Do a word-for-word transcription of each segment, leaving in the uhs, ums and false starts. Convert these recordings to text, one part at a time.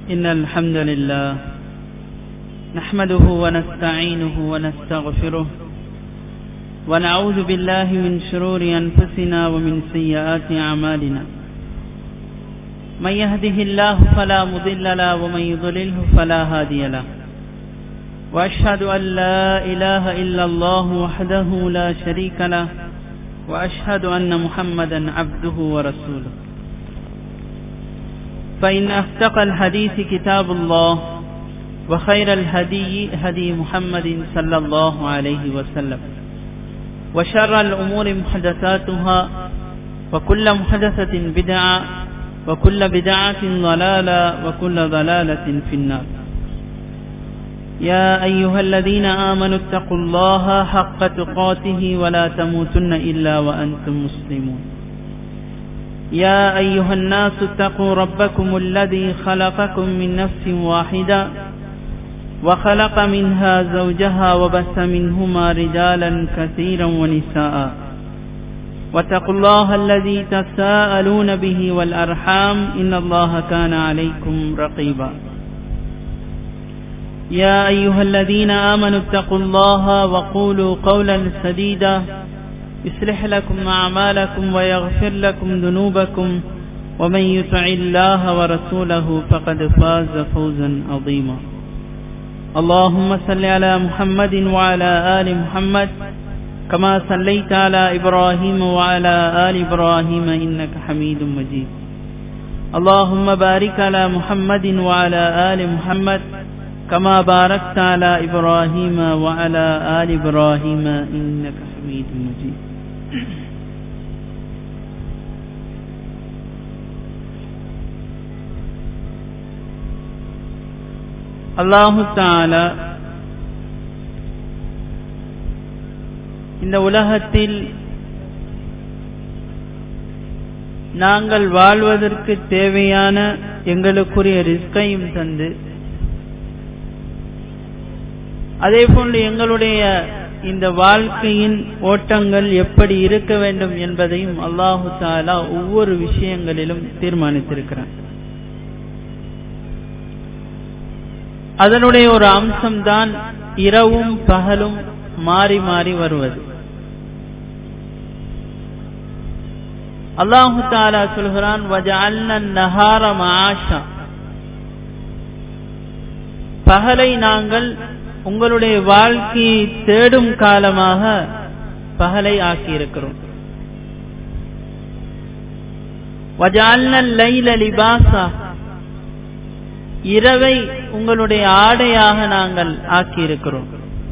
إن الحمد لله نحمده ونستعينه ونستغفره ونعوذ بالله من شرور أنفسنا ومن سيئات أعمالنا من يهده الله فلا مضل له ومن يضلله فلا هادي له وأشهد أن لا إله إلا الله وحده لا شريك له وأشهد أن محمدا عبده ورسوله فإن أصدق الحديث كتاب الله وخير الهدي هدي محمد صلى الله عليه وسلم وشر الأمور محدثاتها وكل محدثة بدعة وكل بدعة ضلالة وكل ضلالة في النار. يا أيها الذين آمنوا اتقوا الله حق تقاته ولا تموتن إلا وأنتم مسلمون. يا أيها الناس اتقوا ربكم الذي خلقكم من نفس واحدة وخلق منها زوجها وبث منهما رجالا كثيرا ونساء واتقوا الله الذي تساءلون به والأرحام إن الله كان عليكم رقيبا. يا أيها الذين آمنوا اتقوا الله وقولوا قولا سديدا يصلح لكم أعمالكم ويغفر لكم ذنوبكم ومن يطع الله ورسوله فقد فاز فوزا عظيما. اللهم صل على محمد وعلى آل محمد كما صليت على إبراهيم وعلى آل إبراهيم إنك حميد مجيد. اللهم بارك على محمد وعلى آل محمد كما باركت على إبراهيم وعلى آل إبراهيم إنك حميد مجيد. அல்லாஹு தஆலா இந்த உலகத்தில் நாங்கள் வாழ்வதற்கு தேவையான எங்களுக்குரிய ரிஸ்கையும் தந்து அதே போன்று எங்களுடைய இந்த வாழ்க்கையின் ஓட்டங்கள் எப்படி இருக்க வேண்டும் என்பதையும் அல்லாஹு தஆலா ஒவ்வொரு விஷயங்களிலும் தீர்மானித்திருக்கிறார். அதனுடைய ஒரு அம்சம்தான் இரவும் பகலும் மாறி மாறி வருவது. அல்லாஹு தஆலா சொல்கிறான், வஜஅல்னா அன்-நஹார மஆஷா, பகலை நாங்கள் உங்களுடைய வாழ்க்கையை தேடும் காலமாக பகலை ஆக்கியிருக்கிறோம். வஜஅல்னா அல்-லைல லிபாஸா, இரவை உங்களுடைய ஆடையாக நாங்கள் ஆக்கியிருக்கிறோம்.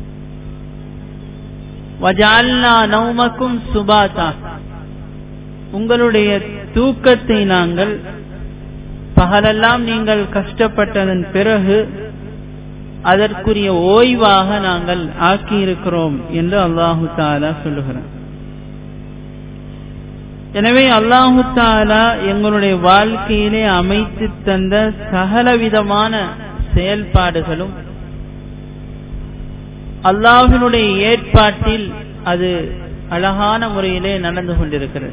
வஜஅல்னா நௌமக்கும் சுபாதா, உங்களுடைய தூக்கத்தை நாங்கள் பகலெல்லாம் நீங்கள் கஷ்டப்பட்டதன் பிறகு அதற்குரிய ஓய்வாக நாங்கள் ஆக்கியிருக்கிறோம் என்று அல்லாஹு தஆலா சொல்லுகிறார். எனவே அல்லாஹு தஆலா எங்களுடைய வாழ்க்கையிலே அமைத்து தந்த சகலவிதமான செயல்பாடுகளும் அல்லாஹ்வினுடைய ஏற்பாட்டில் அது அழகான முறையிலே நடந்து கொண்டிருக்கிறது.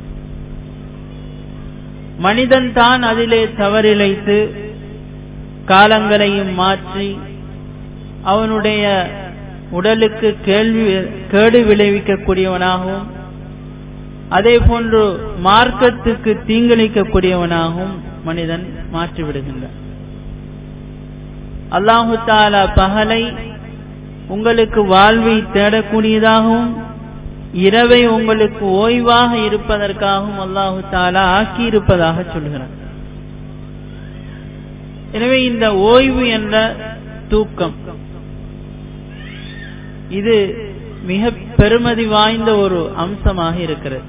மனிதன் தான் அதிலே தவறிழைத்து காலங்களையும் மாற்றி அவனுடைய உடலுக்கு கேள்வி கேடு விளைவிக்கக்கூடியவனாகவும் அதே போன்று மார்க்கத்துக்கு தீங்கிழைக்கக்கூடியவனாகவும் மனிதன் மாற்றிவிடுகின்றான். அல்லாஹு தஆலா பகலை உங்களுக்கு வாழ்வை தேடக்கூடியதாகவும் இரவை உங்களுக்கு ஓய்வாக இருப்பதற்காகவும் அல்லாஹு தஆலா ஆக்கி இருப்பதாக சொல்கிறார். எனவே இந்த ஓய்வு என்ற தூக்கம் இது மிக பெருமதி வாய்ந்த ஒரு அம்சமாக இருக்கிறது.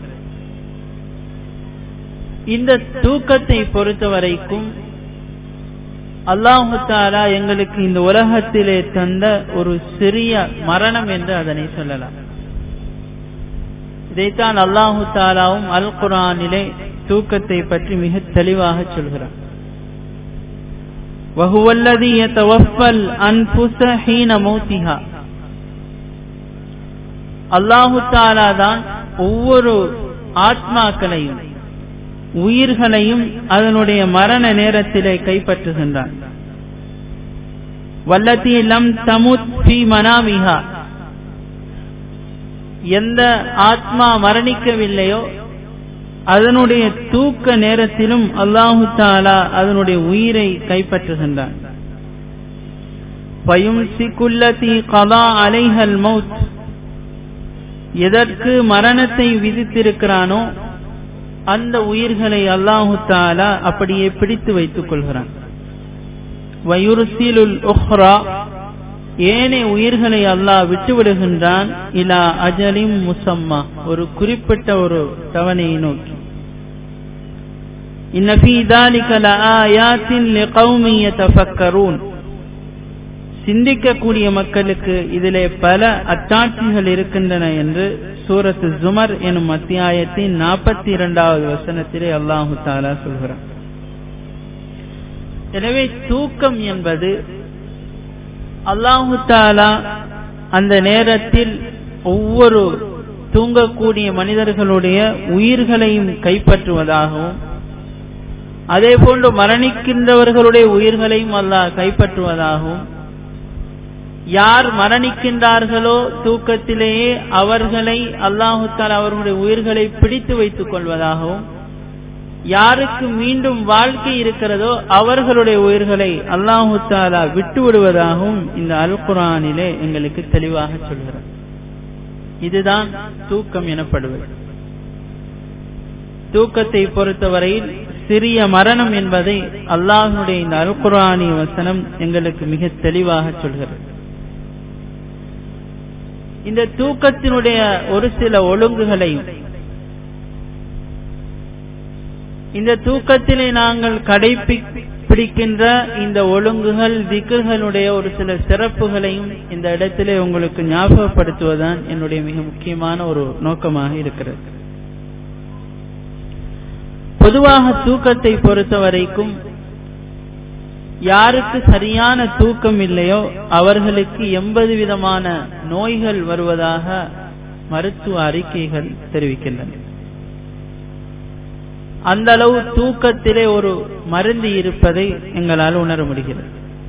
இந்த தூக்கத்தை பொறுத்தவரைக்கும் அல்லாஹு தஆலா எங்களுக்கு இந்த உலகத்திலே தந்த ஒரு சிறிய மரணம் என்று அதனை சொல்லலாம். இதைத்தான் அல்லாஹு தஆலாவும் அல் குர்ஆனிலே தூக்கத்தை பற்றி மிக தெளிவாக சொல்கிறார். وَهُوَ الَّذِي يَتَوَفَّى الْأَنفُسَ حِينَ مَوْتِهَا, அல்லாஹு தஆலா தான் ஒவ்வொரு ஆத்மாக்களையும் உயிர்களையும் அதனுடைய மரண நேரத்திலே கைப்பற்றுகின்றான். வல்லதி லம் தமுத் ஃபீ மனாமிஹா, எந்த ஆத்மா மரணிக்கவில்லையோ அதனுடைய தூக்க நேரத்திலும் அல்லாஹு தஆலா அதனுடைய உயிரை கைப்பற்றுகின்றான். ஃபயும்சிகுல்லதி கதா அலைஹல் மௌத், எதற்கு மரணத்தை விதித்திருக்கிறானோ அந்த உயிர்களை அல்லாஹு தஆலா அப்படியே பிடித்து வைத்துக் கொள்கிறான். வயுர்சிலுல் உக்ரா, ஏனைய உயிர்களை அல்லாஹ் விட்டுவிடுகின்றான். இலா அஜலிம் முசம்மா, ஒரு குறிப்பிட்ட ஒரு தவணையை நோக்கி. இன்ன ஃபீ ذلك لآيات لقوم يتفكرون, சிந்திக்கக்கூடிய மக்களுக்கு இதிலே பல அத்தாட்சிகள் இருக்கின்றன என்று சூரத்து ஜுமர் எனும் அத்தியாயத்தின் நாற்பத்தி இரண்டாவது வசனத்திலே அல்லாஹு தஆலா சொல்கிறார். எனவே தூக்கம் என்பது அல்லாஹு தஆலா அந்த நேரத்தில் ஒவ்வொரு தூங்கக்கூடிய மனிதர்களுடைய உயிர்களையும் கைப்பற்றுவதாகவும், அதே போன்று மரணிக்கின்றவர்களுடைய உயிர்களையும் அல்லாஹ் கைப்பற்றுவதாகவும், யார் மரணிக்கின்றார்களோ தூக்கத்திலேயே அவர்களை அல்லாஹு தஆலா அவர்களுடைய உயிர்களை பிடித்து வைத்துக் கொள்வதாகவும், யாருக்கு மீண்டும் வாழ்க்கை இருக்கிறதோ அவர்களுடைய உயிர்களை அல்லாஹு தஆலா விட்டு விடுவதாகவும் இந்த அல் குர்ஆனிலே எங்களுக்கு தெளிவாக சொல்கிறார். இதுதான் தூக்கம் எனப்படுவது. தூக்கத்தை பொறுத்தவரையில் சிறிய மரணம் என்பதை அல்லாஹ்வுடைய இந்த அல் குர்ஆனி வசனம் எங்களுக்கு மிக தெளிவாக சொல்கிறது. இந்த தூக்கத்தினுடைய ஒரு சில ஒழுங்குகளையும், இந்த தூக்கத்திலே நாங்கள் கடைபிடிக்கின்ற இந்த ஒழுங்குகள் திக்ர்களுடைய ஒரு சில சிறப்புகளையும் இந்த இடத்திலே உங்களுக்கு ஞாபகப்படுத்துவதுதான் என்னுடைய மிக முக்கியமான ஒரு நோக்கமாக இருக்கிறது. பொதுவாக தூக்கத்தை பொறுத்த வரைக்கும் யாருக்கு சரியான தூக்கம் இல்லையோ அவர்களுக்கு எண்பது விதமான நோய்கள் வருவதாக மருத்துவ அறிக்கைகள் தெரிவிக்கின்றன. அந்த அளவு தூக்கத்திலே ஒரு மருந்து இருப்பதை எங்களால் உணர முடிகிறது.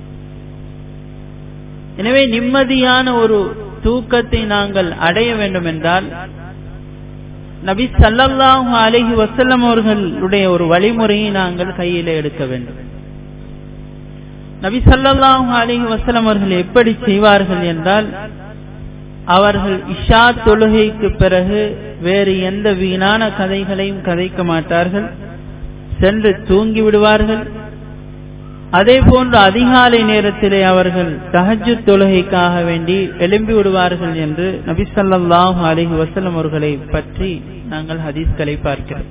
எனவே நிம்மதியான ஒரு தூக்கத்தை நாங்கள் அடைய வேண்டும் என்றால் நபி ஸல்லல்லாஹு அலைஹி வஸல்லம் அவர்களுடைய ஒரு வழிமுறையை நாங்கள் கையிலே எடுக்க வேண்டும். நபி ஸல்லல்லாஹு அலைஹி வஸல்லம் அவர்கள் எப்படி செய்வார்கள் என்றால், அவர்கள் இஷா தொழுகைக்கு பிறகு வேறு எந்த வீணான கதைகளையும் கதைக்க மாட்டார்கள், சென்று தூங்கி விடுவார்கள். அதே போன்று அதிகாலை நேரத்திலே அவர்கள் தஹஜ்ஜுத் தொழுகைக்காக வேண்டி எழும்பி விடுவார்கள் என்று நபி ஸல்லல்லாஹு அலைஹி வஸல்லம் அவர்களை பற்றி நாங்கள் ஹதீஸ்களை பார்க்கிறோம்.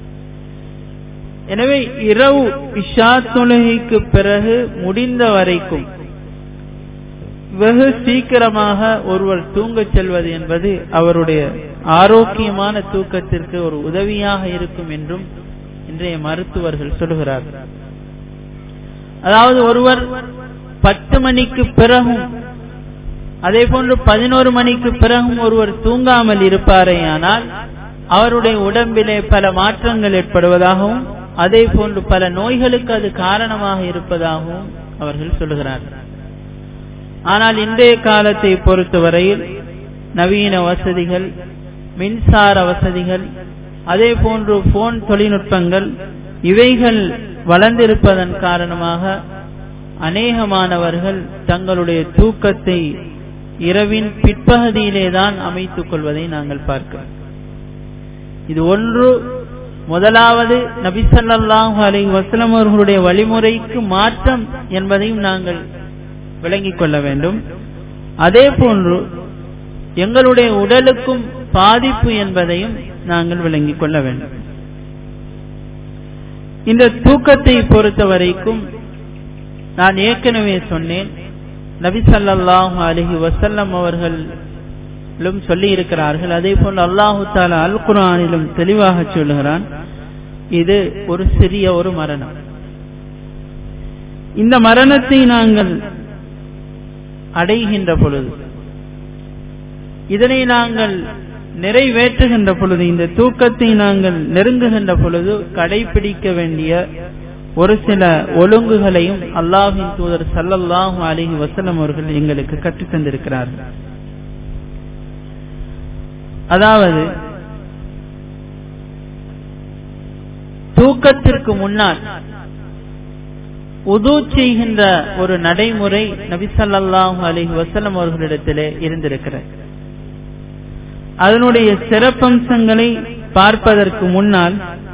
எனவே இரவு இஷா தொழுகைக்கு பிறகு முடிந்த வரைக்கும் வெகு சீக்கிரமாக ஒருவர் தூங்கச் செல்வது என்பது அவருடைய ஆரோக்கியமான தூக்கத்திற்கு ஒரு உதவியாக இருக்கும் என்றும் இன்றைய மருத்துவர்கள் சொல்கிறார்கள். அதாவது ஒருவர் பத்து மணிக்கு பிறகும் அதே போன்று பதினோரு மணிக்கு பிறகும் ஒருவர் தூங்காமல் இருப்பாரேயானால் அவருடைய உடம்பிலே பல மாற்றங்கள் ஏற்படுவதாகவும் அதே போன்று பல நோய்களுக்கு அது காரணமாக இருப்பதாகவும் அவர்கள் சொல்கிறார்கள். ஆனால் இன்றைய காலத்தை பொறுத்தவரையில் நவீன வசதிகள், மின்சார வசதிகள், அதே போன்று போன் தொழில்நுட்பங்கள் இவைகள் வளர்ந்திருப்பதன் காரணமாக அநேகமானவர்கள் தங்களுடைய தூக்கத்தை இரவின் பிற்பகுதியிலே தான் அமைத்துக் கொள்வதை நாங்கள் பார்க்கிறோம். இது ஒன்று முதலாவது நபி ஸல்லல்லாஹு அலைஹி வஸல்லம் அவர்களுடைய வழிமுறைக்கு மாற்றம் என்பதையும் நாங்கள் விளங்கிக் கொள்ள வேண்டும். அதே போன்று எங்களுடைய உடலுக்கும் பாதிப்பு என்பதையும் நாங்கள் விளங்கிக் கொள்ள வேண்டும். இந்த தூக்கத்தை பொறுத்த வரைக்கும் நான் ஏற்கனவே சொன்னேன், நபி ஸல்லல்லாஹு அலைஹி வஸல்லம் அவர்களும் சொல்லி இருக்கிறார்கள். அதே போன்று அல்லாஹு தஆலா அல் குர்ஆனிலும் தெளிவாக சொல்கிறான், இது ஒரு சிறிய ஒரு மரணம். இந்த மரணத்தை நாங்கள் அடைகின்ற பொழுது இதனை நாங்கள் நிறைவேற்றுகின்ற பொழுது, இந்த தூக்கத்தை நாங்கள் நெருங்குகின்ற பொழுது கடைபிடிக்க வேண்டிய ஒரு சில ஒழுங்குகளையும் அல்லாஹ்வின் தூதர் ஸல்லல்லாஹு அலைஹி வஸல்லம் அவர்கள் எங்களுக்கு கற்றுத் தந்திருக்கிறார்கள். அதாவது தூக்கத்திற்கு முன்னால் உது செய்கின்ற ஒரு நடைமுறை நபி ஸல்லல்லாஹு அலைஹி வஸல்லம் அவர்களிடத்திலே இருந்திருக்கிறது. அதனுடைய சிறப்பம்சங்களை பார்ப்பதற்கு முன்னால்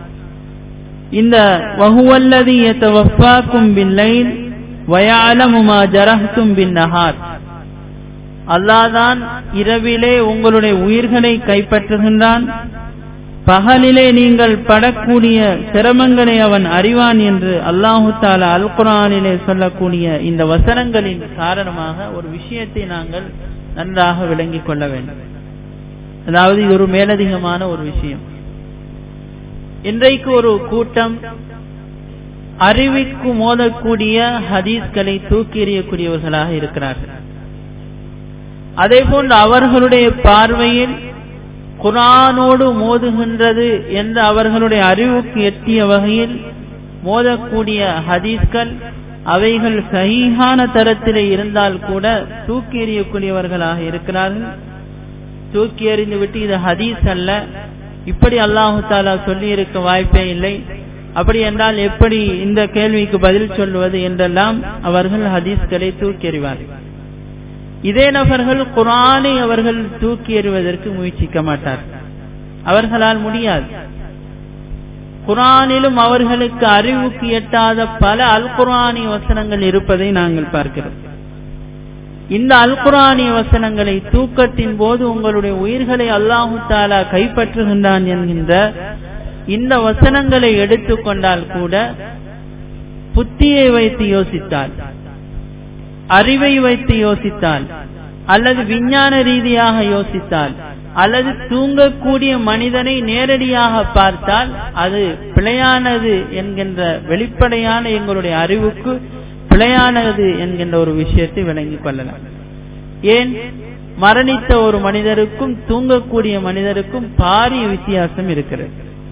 இந்த வஹுவல்லதி யதவஃபாக்கும் பில்லைல் வயஅலமு மா ஜரஹ்தும் பின்னஹார், அல்லாஹ் தான் இரவிலே உங்களுடைய உயிர்களை கைப்பற்றுகின்றான், பகலிலே நீங்கள் படக்கூடிய சிரமங்களை அவன் அறிவான் என்று அல்லாஹு தஆலா அல் குர்ஆனிலே சொல்லக்கூடிய இந்த வசனங்களின் காரணமாக ஒரு விஷயத்தை நாங்கள் நன்றாக விளங்கிக் கொள்ள வேண்டும். அதாவது இது ஒரு மேலதிகமான ஒரு விஷயம். இன்றைக்கு ஒரு கூட்டம் அறிவிற்கு மோதக்கூடிய ஹதீஸ்களை தூக்கி எறியக்கூடியவர்களாக இருக்கிறார்கள். அதே போன்று அவர்களுடைய பார்வையில் குர்ஆனோடு மோதுகின்றது என்று அவர்களுடைய அறிவுக்கு எட்டிய வகையில் மோதக்கூடிய ஹதீஸ்கள் அவைகள் சஹீஹான தரத்திலே இருந்தால் கூட தூக்கி எறியக்கூடியவர்களாக இருக்கிறார்கள். தூக்கி எறிந்து விட்டு இது ஹதீஸ் அல்ல, இப்படி அல்லாஹு தஆலா சொல்லி இருக்க வாய்ப்பே இல்லை, அப்படி என்றால் எப்படி இந்த கேள்விக்கு பதில் சொல்வது என்றெல்லாம் அவர்கள் ஹதீஸ்களை தூக்கி எறிவார்கள். இதே நபர்கள் குர்ஆனை அவர்கள் தூக்கி எறிவதற்கு முயற்சிக்க மாட்டார்கள், அவர்களால் முடியாது. குர்ஆனிலும் அவர்களுக்கு அறிவுக்கு எட்டாத பல அல் குர்ஆனி வசனங்கள் இருப்பதை நாங்கள் பார்க்கிறோம். இந்த அல் குர்ஆனி வசனங்களை தூக்கத்தின் போது உங்களுடைய உயிர்களை அல்லாஹு தஆலா கைப்பற்றுகின்றான் என்கின்ற இந்த வசனங்களை எடுத்துக்கொண்டால் கூட புத்தியை வைத்து யோசித்தால், அறிவை வைத்து யோசித்தால், அல்லது விஞ்ஞான ரீதியாக யோசித்தால், அல்லது தூங்கக்கூடிய மனிதனை நேரடியாக பார்த்தால் அது பிழையானது என்கின்ற வெளிப்படையான எங்களுடைய அறிவுக்கு பிழையானது என்கின்ற ஒரு விஷயத்தை விளங்கிக் கொள்ளலாம். ஏன், மரணித்த ஒரு மனிதருக்கும் தூங்கக்கூடிய மனிதருக்கும் பாரிய வித்தியாசம் இருக்கிறது.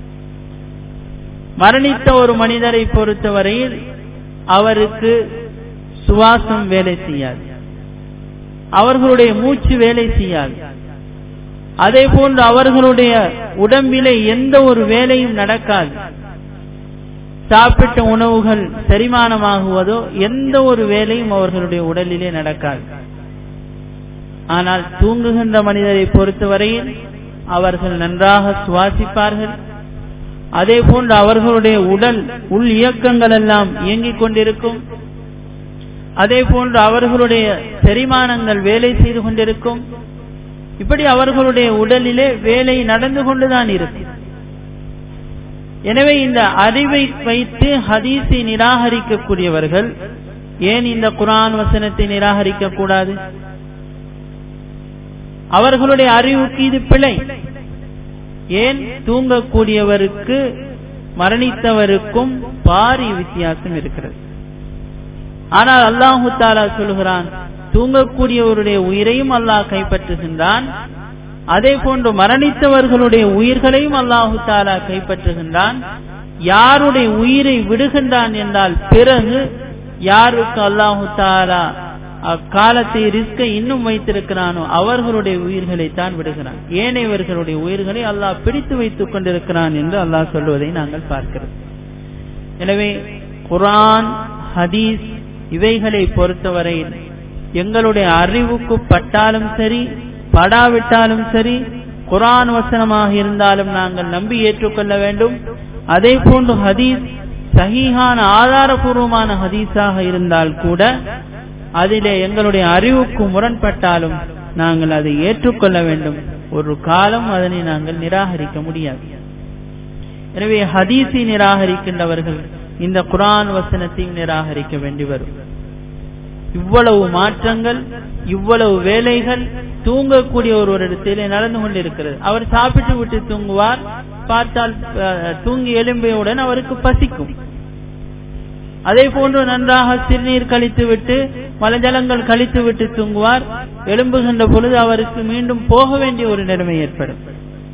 மரணித்த ஒரு மனிதரை பொறுத்தவரையில் அவருக்கு சுவாசம் வேலை செய்யாது, அவர்களுடைய மூச்சு வேலை செய்யாது, அதே போன்று அவர்களுடைய உடம்பிலே எந்த ஒரு வேலையும் நடக்காது. சாப்பிட்ட உணவுகள் செரிமானமாகுவதோ எந்த ஒரு வேலையும் அவர்களுடைய உடலிலே நடக்காது. ஆனால் தூங்குகின்ற மனிதரை பொறுத்தவரையில் அவர்கள் நன்றாக சுவாசிப்பார்கள், அதே போன்று அவர்களுடைய உடல் உள் இயக்கங்கள் எல்லாம் இயங்கிக் கொண்டிருக்கும், அதே போன்று அவர்களுடைய செரிமானங்கள் வேலை செய்து கொண்டிருக்கும். இப்படி அவர்களுடைய உடலிலே வேலை நடந்து கொண்டுதான் இருக்கும். எனவே இந்த அறிவை வைத்து ஹதீஸை நிராகரிக்கக்கூடியவர்கள் ஏன் இந்த குர்ஆன் வசனத்தை நிராகரிக்க கூடாது? அவர்களுடைய அறிவுக்கு இது பிழை. ஏன், தூங்கக்கூடியவருக்கு மரணித்தவருக்கும் பாரிய வித்தியாசம் இருக்கிறது. ஆனால் அல்லாஹு தஆலா சொல்கிறான், தூங்கக்கூடியவருடைய உயிரையும் அல்லாஹ் கைப்பற்றுகின்றான், அதே போன்று மரணித்தவர்களுடைய உயிர்களையும் அல்லாஹு தஆலா கைப்பற்றுகின்றான். யாருடைய உயிரை விடுகின்றான் என்றால் பிறகு யாருக்கு அல்லாஹு தஆலா அக்காலத்தை ரிஸ்கை இன்னும் வைத்திருக்கிறானோ அவர்களுடைய உயிர்களை தான் விடுகிறான். ஏனையவர்களுடைய உயிர்களை அல்லாஹ் பிடித்து வைத்துக் கொண்டிருக்கிறான் என்று அல்லாஹ் சொல்வதை நாங்கள் பார்க்கிறோம். எனவே குர்ஆன், ஹதீஸ் இவைகளை பொறுத்தவரையில் எங்களுடைய அறிவுக்கு பட்டாலும் சரி படாவிட்டாலும் சரி, குர்ஆன் வசனமாக இருந்தாலும் நாங்கள் நம்பி ஏற்றுக்கொள்ள வேண்டும். அதே போன்று ஹதீஸ் சஹீஹான ஆதாரபூர்வமான ஹதீஸாக இருந்தால் கூட அதிலே எங்களுடைய அறிவுக்கு முரண்பட்டாலும் நாங்கள் அதை ஏற்றுக்கொள்ள வேண்டும். ஒரு காலம் அதனை நாங்கள் நிராகரிக்க முடியாது. எனவே ஹதீஸை நிராகரிக்கின்றவர்கள் இந்த குர்ஆன் வசனத்தையும் நிராகரிக்க வேண்டி வரும். இவ்வளவு மாற்றங்கள், இவ்வளவு வேலைகள் தூங்கக்கூடிய ஒருவரிடத்திலே நடந்து கொண்டிருக்கிறது. அவர் சாப்பிட்டு விட்டு தூங்குவார், பார்த்தால் தூங்கி எழும்பியவுடன் அவருக்கு பசிக்கும். அதே போன்று நன்றாக சிறுநீர் கழித்து விட்டு மலஜலங்கள் கழித்து விட்டு தூங்குவார், எழும்புகின்ற பொழுது அவருக்கு மீண்டும் போக வேண்டிய ஒரு நிலைமை ஏற்படும்.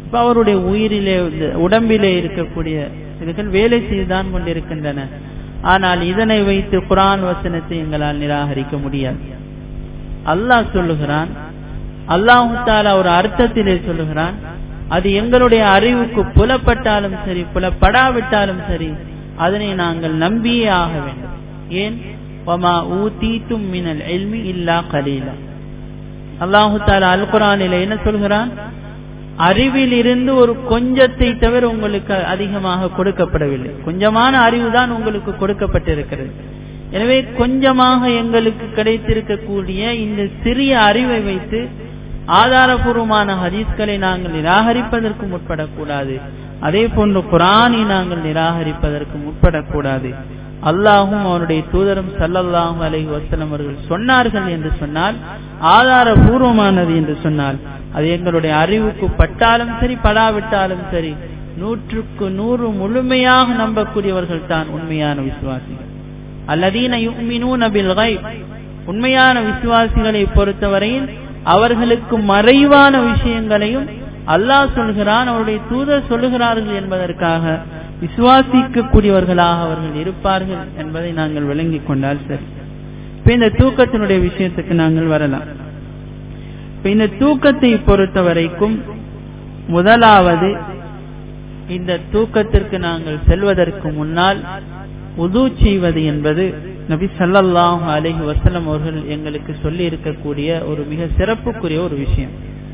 அவருடைய உயிரிலே உடம்பிலே இருக்கக்கூடிய இதுகள் வேலை செய்துதான் கொண்டிருக்கின்றன. ஆனால் இதனை வைத்து குர்ஆன் வசனத்தை எங்களால் நிராகரிக்க முடியாது. அல்லாஹ் சொல்லுகிறான், அல்லாஹ் தஆலா ஒரு அர்த்தத்திலே சொல்லுகிறான், அது எங்களுடைய அறிவுக்கு புலப்பட்டாலும் சரி புலப்படாவிட்டாலும் சரி அதனை நாங்கள் நம்பியே ஆக வேண்டும். ஏன்? வமா ஊதீதும் மினல் இல்மி இல்லா கலீலா. அல்லாஹ் தஆலா அல் குர்ஆனிலே என்ன சொல்கிறான்? அறிவில் இருந்து ஒரு கொஞ்சத்தை தவிர உங்களுக்கு அதிகமாக கொடுக்கப்படவில்லை. கொஞ்சமான அறிவுதான் உங்களுக்கு கொடுக்கப்பட்டிருக்கிறது. எனவே கொஞ்சமாக எங்களுக்கு கிடைத்திருக்கக்கூடிய இந்த சிறிய அறிவை வைத்து ஆதாரபூர்வமான ஹதீஸ்களை நாங்கள் நிராகரிப்பதற்கு முற்படக்கூடாது. அதே போன்று குர்ஆனை நாங்கள் நிராகரிப்பதற்கு முற்படக்கூடாது. அல்லாஹும் அவருடைய தூதரும் ஸல்லல்லாஹு அலைஹி வஸல்லம் அவர்கள் சொன்னார்கள் என்று சொன்னால், ஆதாரபூர்வமானது என்று சொன்னால், அது எங்களுடைய அறிவுக்கு பட்டாலும் சரி படாவிட்டாலும் சரி நூற்றுக்கு நூறு முழுமையாக நம்பக்கூடியவர்கள் தான் உண்மையான விசுவாசிகள். அல்லதீன யுமினூன பில் கைப், உண்மையான விசுவாசிகளை பொறுத்தவரையில் அவர்களுக்கு மறைவான விஷயங்களையும் அல்லாஹ் சொல்கிறான், அவருடைய தூதர் சொல்லுகிறார்கள் என்பதற்காக விசுவாசிக்க கூடியவர்களாக அவர்கள் இருப்பார்கள் என்பதை நாங்கள் விளங்கிக் கொண்டால் சரி. இப்ப இந்த தூக்கத்தினுடைய விஷயத்துக்கு நாங்கள் வரலாம். இப்ப இந்த தூக்கத்தை பொறுத்த வரைக்கும் முதலாவது, இந்த தூக்கத்திற்கு நாங்கள் செல்வதற்கு முன்னால் உது செய்வது என்பது நபி ஸல்லல்லாஹு அலைஹி வஸல்லம் அவர்கள் எங்களுக்கு சொல்லி இருக்கக்கூடிய ஒரு மிக சிறப்புக்குரிய ஒரு விஷயம்.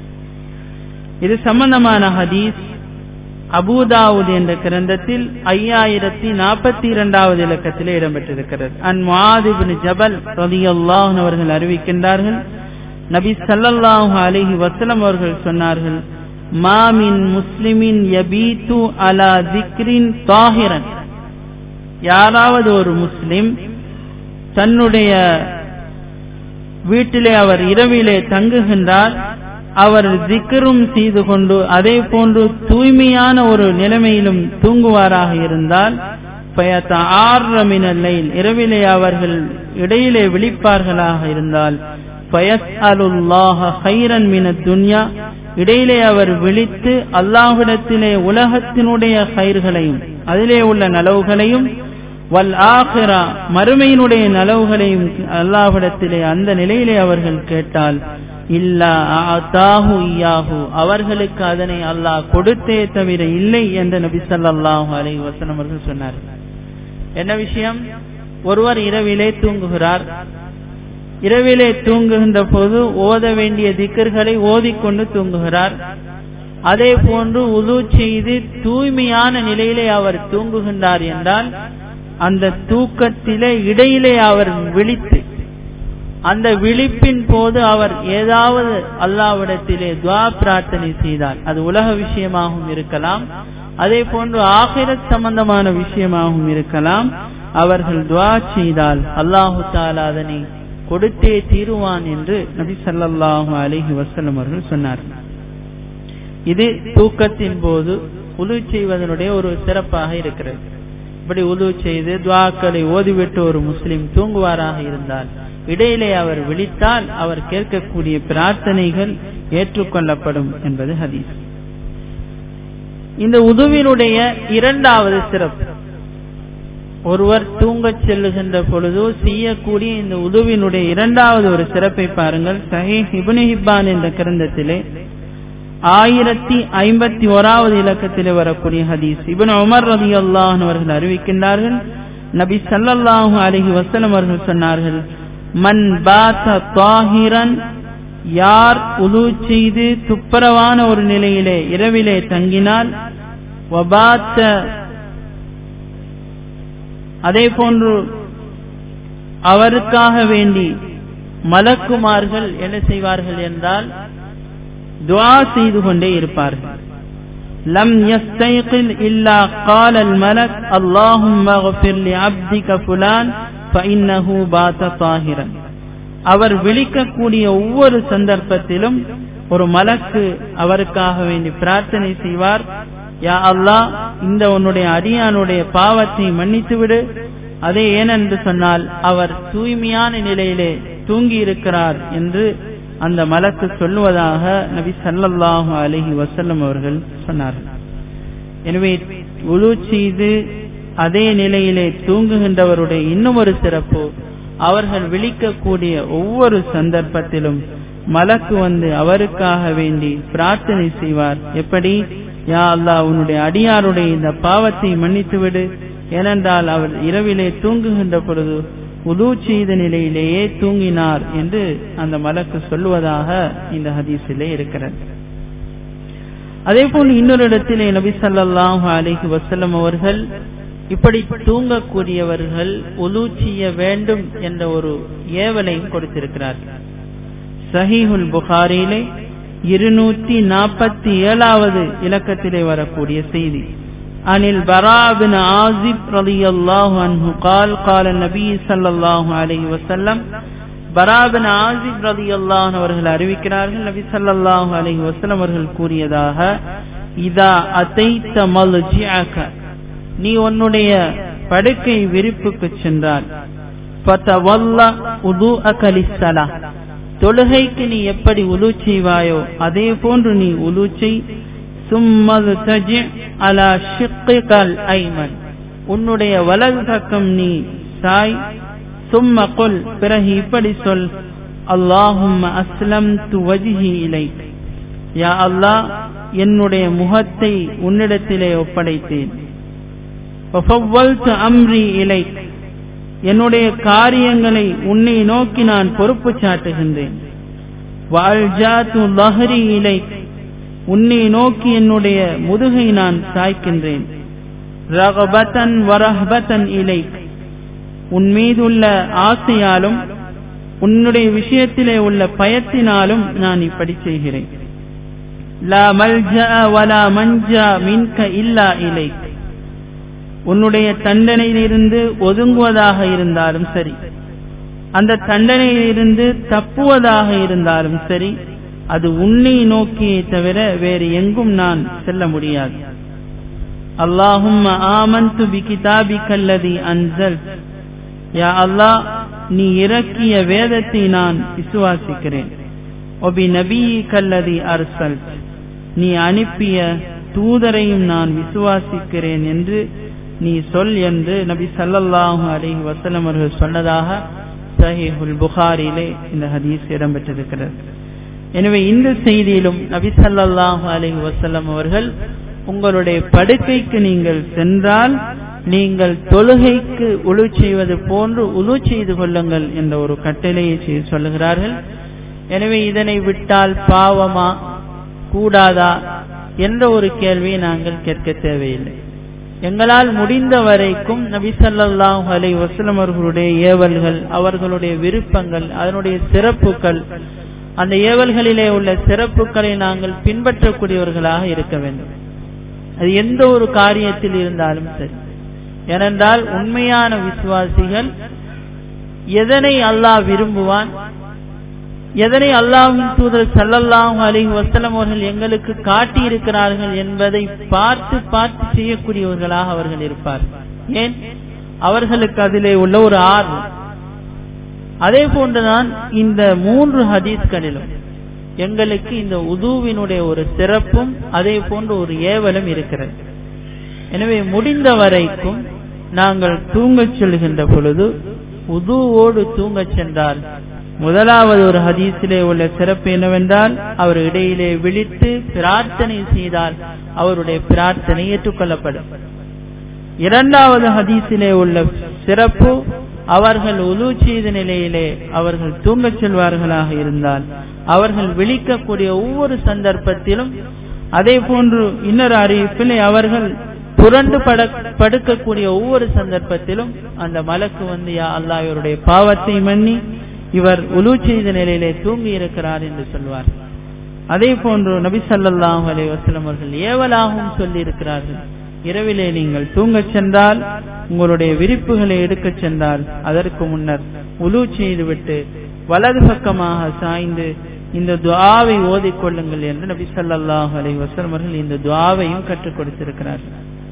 இது சம்பந்தமான ஹதீஸ் அபூ தாவூத் என்ற கிரந்தத்தில் ஐயாயிரத்தி நாற்பத்தி இரண்டாவது இலக்கத்திலே இடம்பெற்றிருக்கிறது. அன் முஆத் இப்னு ஜபல் ரலியல்லாஹு அன்ஹு அவர்கள் அறிவிக்கின்றார்கள், நபி ஸல்லல்லாஹு அலைஹி வஸல்லம் அவர்கள் சொன்னார்கள், மா மின் முஸ்லிமின் யபீது அலா திக்ரின் தாஹிரன், யாராவது ஒரு முஸ்லிம் தன்னுடைய வீட்டிலே அவர் இரவிலே தங்குகின்றார், அவர் திக்ரும் செய்து கொண்டு அதே போன்று தூய்மையான ஒரு நிலைமையிலும் தூங்குவாராக இருந்தால், ஃபயதஆர்ர மினல் லைல், இரவிலே அவர்கள் இடையிலே விழிப்பார்களாக இருந்தால், ஃபயஸ்அலுல்லாஹ கைரன் மினத் துன்யா, இடையிலே அவர் விழித்து அல்லாஹ்விடத்திலே உலகத்தினுடைய கைர்களையும் அதிலே உள்ள நலவுகளையும், வல் ஆகிரா மறுமையினுடைய நலவுகளையும் அல்லாஹ்விடத்திலே அந்த நிலையிலே அவர்கள் கேட்டால், இல்லா ஆதாஹு இய்யாஹு, அவர்களுக்கு அதனை அல்லாஹ் கொடுத்தே தவிர இல்லை என்று நபி ஸல்லல்லாஹு அலைஹி வஸல்லம் அவர்கள் சொன்னார்கள். என்ன விஷயம்? ஒருவர் இரவிலே தூங்குகிறார். இரவிலே தூங்குகின்ற போது ஓத வேண்டிய திக்ர்களை ஓதிக்கொண்டு தூங்குகிறார். அதே போன்று உது செய்து தூய்மையான நிலையிலே அவர் தூங்குகின்றார் என்றால், அந்த தூக்கத்திலே இடையிலே அவர் விழித்து அந்த விழிப்பின் போது அவர் ஏதாவது அல்லாஹ்விடத்திலே துஆ பிரார்த்தனை செய்தால், அது உலக விஷயமாகவும் இருக்கலாம், அதே போன்று ஆகிரத் சம்பந்தமான விஷயமாகவும் இருக்கலாம், அவர்கள் துஆ செய்தால் அல்லாஹு தஆலா அதனை கொடுத்தே தீருவான் என்று நபி ஸல்லல்லாஹு அலைஹி வஸல்லம் அவர்கள் சொன்னார்கள். இது தூக்கத்தின் போது உது செய்வதனுடைய ஒரு சிறப்பாக இருக்கிறது. இப்படி உது செய்து துஆக்களை ஓதிவிட்டு ஒரு முஸ்லிம் தூங்குவாராக இருந்தால், இடையிலே அவர் விழித்தால் அவர் கேட்கக்கூடிய பிரார்த்தனைகள் ஏற்றுக்கொள்ளப்படும் என்பது ஹதீஸ். இந்த உதுவினுடைய இரண்டாவது சிறப்பு, ஒருவர் தூங்கச் செல்லுகின்ற பொழுது செய்யக்கூடிய இந்த உதுவினுடைய இரண்டாவது ஒரு சிறப்பை பாருங்கள். சஹீஹ் இப்னு ஹிப்பான் என்ற கிரந்தத்திலே ஆயிரத்தி ஐம்பத்தி ஓராவது இலக்கத்திலே வரக்கூடிய ஹதீஸ், இப்னு உமர் ரலியல்லாஹு அன்ஹு அவர்கள் அறிவிக்கின்றார்கள், நபி ஸல்லல்லாஹு அலைஹி வஸல்லம் அவர்கள் சொன்னார்கள், மன் பாத தாஹிரன், யார் உது செய்து துப்புரவான ஒரு நிலையிலே இரவிலே தங்கினால், வபாத்த, அதே போன்று அவருக்காக வேண்டி மலக்குமார்கள் என்ன செய்வார்கள் என்றால் துஆ செய்து கொண்டே இருப்பார்கள். லம் யஸ்தைகில் இல்லா காலல் மலக் அல்லாஹும்ம கஃபிர் லி அப்திக ஃபுலான் ஃபஇன்னஹு பாத தாஹிரன். அவர் விழிக்கக்கூடிய ஒவ்வொரு சந்தர்ப்பத்திலும் ஒரு மலக்கு அவருக்காக வேண்டி பிரார்த்தனை செய்வார், யா அல்லாஹ், இந்த உன்னுடைய அடியானுடைய பாவத்தை மன்னித்து விடு. அதே ஏனென்று சொன்னால் அவர் தூய்மையான நிலையிலே தூங்கி இருக்கிறார் என்று அந்த மலக்கு சொல்லுவதாக நபி ஸல்லல்லாஹு அலைஹி வஸல்லம் அவர்கள் சொன்னார்கள். எனவே உலு செய்து அதே நிலையிலே தூங்குகின்றவருடைய இன்னும் ஒரு சிறப்பு, அவர்கள் விழிக்கக்கூடிய ஒவ்வொரு சந்தர்ப்பத்திலும் மலக்கு வந்து அவருக்காக வேண்டி பிரார்த்தனை செய்வார். எப்படி? யா அல்லாஹ், உன்னுடைய அடியாருடைய இந்த பாவத்தை மன்னித்து விடு. ஏனென்றால் அவர் இரவிலே தூங்குகின்ற பொழுது உது செய்த நிலையிலேயே தூங்கினார் என்று அந்த மலக்கு சொல்லுவதாக இந்த ஹதீஸிலே இருக்கிறது. அதே போல் இன்னொரு இடத்திலே நபி ஸல்லல்லாஹு அலைஹி வஸல்லம் அவர்கள் இப்படி தூங்கக்கூடியவர்கள் உது செய்ய வேண்டும் என்ற ஒரு ஏவலையும் கொடுத்திருக்கிறார்கள். சஹீஹுல் புகாரியிலே இருநூற்றி நாற்பத்தி ஏழாவது இலக்கத்திலே வரக்கூடிய செய்தி, அனில் பரா பின் ஆசிப் ரலியல்லாஹு அன்ஹு قال قال النبي صلى الله عليه وسلم, பரா பின் ஆசிப் ரலியல்லாஹு அன்ஹு அவர்கள் அறிவிக்கிறார்கள், நபி ஸல்லல்லாஹு அலைஹி வஸல்லம் அவர்கள் கூறியதாக, இதா அதைத மல்ஜிஅக, நீ உன்னுடைய படுக்கை விரிப்புக்கு சென்றால், ஃபதவல்ல உதுஅக லிஸ்ஸலாஹ், தொழுகைக்கு நீ எப்படி உலு செய்வாயோ அதே போன்று நீ உலு செய். சும்மது தஜி அலா ஷிக்கிகல் ஐமன், உன்னுடைய வலது பக்கம் நீ சாய். சும்ம குல், பிறகு இப்படி சொல், அல்லாஹும்ம அஸ்லம்து வஜ்ஹி இலைக், யா அல்லாஹ், என்னுடைய முகத்தை உன்னிடத்திலே ஒப்படைத்தேன். வஃபவ்வல்து அம்ரி இலைக், என்னுடைய காரியங்களை உன்னை நோக்கி நான் பொறுப்பு சாட்டுகின்றேன். வஅல்ஜாது லஹ்ரி இலைக், உன்னை நோக்கி என்னுடைய முதுகை நான் சாய்க்கின்றேன். ரகபத்தன் வரஹபத்தன் இலைக், உன் மீதுள்ள ஆசையாலும் உன்னுடைய விஷயத்திலே உள்ள பயத்தினாலும் நான் இப்படி செய்கிறேன். லா மல்ஜா வலா மன்ஜா மின்க இல்லா இலைக், உன்னுடைய தண்டனையிலிருந்து ஒதுங்குவதாக இருந்தாலும் சரி, அந்த தண்டனையிலிருந்து தப்புவதாக இருந்தாலும் சரி, அது உன்னை நோக்கியே தவிர வேறு எங்கும் நான் செல்ல முடியாது. அல்லாஹும்ம ஆமன்து பிகிதாபிகல்லதி அன்ஸல்த், யா அல்லாஹ், நீ இறக்கிய வேதத்தை நான் விசுவாசிக்கிறேன். ஒபி நபியிகல்லதி அர்ஸல்த், நீ அனுப்பிய தூதரையும் நான் விசுவாசிக்கிறேன் என்று நீ சொல் என்று நபி ஸல்லல்லாஹு அலைஹி வஸல்லம் அவர்கள் சொன்னதாக சஹீஹுல் புகாரியிலே இந்த ஹதீஸ் இடம்பெற்றிருக்கிறது. எனவே இந்த செய்தியிலும் நபி ஸல்லல்லாஹு அலைஹி வஸல்லம் அவர்கள் உங்களுடைய படுக்கைக்கு நீங்கள் சென்றால் நீங்கள் தொழுகைக்கு உழு செய்வது போன்று உழு செய்து கொள்ளுங்கள் என்ற ஒரு கட்டளையை செய்து சொல்லுகிறார்கள். எனவே இதனை விட்டால் பாவமா கூடாதா என்ற ஒரு கேள்வியை நாங்கள் கேட்க தேவையில்லை. எங்களால் முடிந்த வரைக்கும் நபி ஸல்லல்லாஹு அலைஹி வஸல்லம் அவர்களுடைய ஏவல்கள், அவர்களுடைய விருப்பங்கள், அதனுடைய சிறப்புகள், அந்த ஏவல்களிலே உள்ள சிறப்புகளை நாங்கள் பின்பற்றக்கூடியவர்களாக இருக்க வேண்டும். அது எந்த ஒரு காரியத்தில் இருந்தாலும் சரி. ஏனென்றால் உண்மையான விசுவாசிகள் எதனை அல்லாஹ் விரும்புவான், எதனை அல்லாஹ்வின் தூதர் ஸல்லல்லாஹு அலைஹி வஸல்லம் அவர்கள் எங்களுக்கு காட்டி இருக்கிறார்கள் என்பதை பார்த்து பார்த்து செய்யக்கூடியவர்களாக அவர்கள் இருப்பார்கள். ஏன்? அவர்களுக்கு அதிலே உள்ள ஒரு ஆர்வம். அதே போன்றுதான் இந்த மூன்று ஹதீஸ்களிலும் எங்களுக்கு இந்த உதுவினுடைய ஒரு சிறப்பும் அதே போன்று ஒரு ஏவலும் இருக்கிறது. எனவே முடிந்த வரைக்கும் நாங்கள் தூங்கச் செல்கின்ற பொழுது உதுவோடு தூங்கச் சென்றால், முதலாவது ஒரு ஹதீஸிலே உள்ள சிறப்பு என்னவென்றால், அவர் இடையிலே விழித்து பிரார்த்தனை செய்தால் அவருடைய பிரார்த்தனை ஏற்றுக்கொள்ளப்படும். இரண்டாவது ஹதீஸிலே உள்ள சிறப்பு, அவர்கள் உது செய்த நிலையிலே அவர்கள் தூங்கச் செல்வார்களாக இருந்தால் அவர்கள் விழிக்கக்கூடிய ஒவ்வொரு சந்தர்ப்பத்திலும், அதே போன்று இன்னொரு அறிவிப்பிலே அவர்கள் புரண்டு படுக்கக்கூடிய ஒவ்வொரு சந்தர்ப்பத்திலும் அந்த மலக்கு வந்து, யா அல்லாஹ், இவருடைய பாவத்தை மன்னி, இவர் உலு செய்த நிலையிலே தூங்கி இருக்கிறார் என்று சொல்வார். அதே போன்று நபி ஸல்லல்லாஹு அலைஹி வஸல்லம் அவர்கள் ஏவலாகவும் சொல்லி இருக்கிறார்கள், இரவிலே நீங்கள் தூங்கச் சென்றால், உங்களுடைய விரிப்புகளை எடுக்கச் சென்றால் அதற்கு முன்னர் உலு செய்துவிட்டு வலது பக்கமாக சாய்ந்து இந்த துஆவை ஓதிக்கொள்ளுங்கள் என்று நபி ஸல்லல்லாஹு அலைஹி வஸல்லம் அவர்கள் இந்த துஆவையும் கற்றுக் கொடுத்திருக்கிறார்கள்.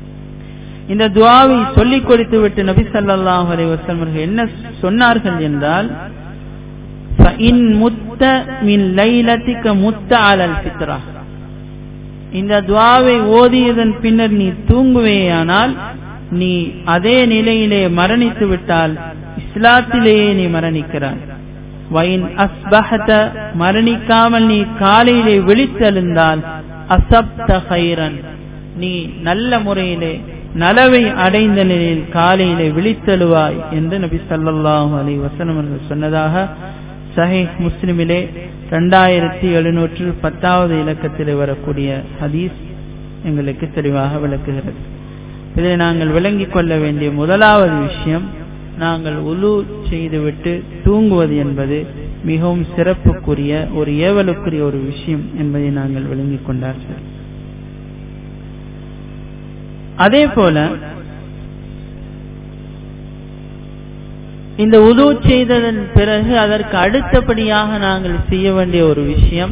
இந்த துஆவை சொல்லிக் கொடுத்து விட்டு நபி ஸல்லல்லாஹு அலைஹி வஸல்லம் அவர்கள் என்ன சொன்னார்கள் என்றால், فإن مت من ليلتك مت على الفطرة. இந்த துஆவை ஓதியதன் பின்னர் நீ தூங்குவேயானால் நீ அதே நிலையிலே மரணித்து விட்டால் இஸ்லாத்திலேயே நீ மரணிக்கிறாய். வயின் அஸ்பஹத, மரணிக்காமல் நீ காலையிலே விழித்தெழுந்தால் அஸப்த கைரன், நீ நல்ல முறையிலே நலவை அடைந்த நிலையில் காலையிலே விழித்தெழுவாய் என்று நபி ஸல்லல்லாஹு அலைஹி வஸல்லம் அவர்கள் சொன்னதாக சஹீஹ் முஸ்லிமிலே இரண்டாயிரத்தி எழுநூற்று பத்தாவது இலக்கத்தில் வரக்கூடிய ஹதீஸ் எங்களுக்கு தெளிவாக விளக்குகிறது. இதை நாங்கள் விளங்கிக் கொள்ள வேண்டிய முதலாவது விஷயம், நாங்கள் உலு செய்துவிட்டு தூங்குவது என்பது மிகவும் சிறப்புக்குரிய ஒரு ஏவலுக்குரிய ஒரு விஷயம் என்பதை நாங்கள் விளங்கிக் கொண்டார்கள். அதே போல இந்த உது செய்ததன் பிறகு அதற்கு அடுத்தபடியாக நாங்கள் செய்ய வேண்டிய ஒரு விஷயம்,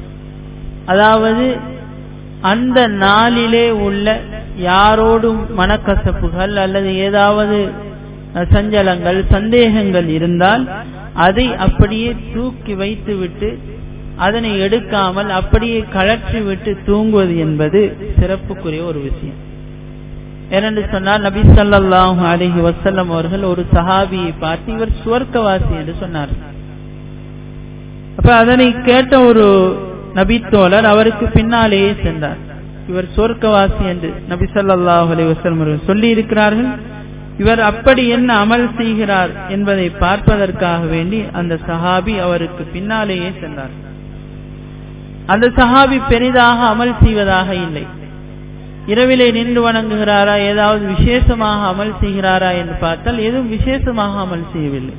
அதாவது அந்த நாளிலே உள்ள யாரோடும் மனக்கசப்புகள் அல்லது ஏதாவது சஞ்சலங்கள் சந்தேகங்கள் இருந்தால் அதை அப்படியே தூக்கி வைத்து விட்டு அதனை எடுக்காமல் அப்படியே கழற்றி விட்டு தூங்குவது என்பது சிறப்புக்குரிய ஒரு விஷயம். ஏனென்று சொன்னால் நபி ஸல்லல்லாஹு அலைஹி வஸல்லம் அவர்கள் ஒரு சஹாபியை பார்த்து இவர் சுவர்க்கவாசி என்று சொன்னார். அப்ப அதனை கேட்ட ஒரு நபி தோழர் அவருக்கு பின்னாலேயே சென்றார். இவர் சுவர்க்கவாசி என்று நபி ஸல்லல்லாஹு அலைஹி வஸல்லம் அவர்கள் சொல்லி இருக்கிறார்கள். இவர் அப்படி என்ன அமல் செய்கிறார் என்பதை பார்ப்பதற்காக வேண்டி அந்த சஹாபி அவருக்கு பின்னாலேயே சென்றார். அந்த சஹாபி பெரிதாக அமல் செய்வதாக இல்லை. இரவிலே நின்று வணங்குகிறாரா, ஏதாவது விசேஷமாக அமல் செய்கிறாரா என்று பார்த்தால் எதுவும் விசேஷமாக அமல் செய்யவில்லை.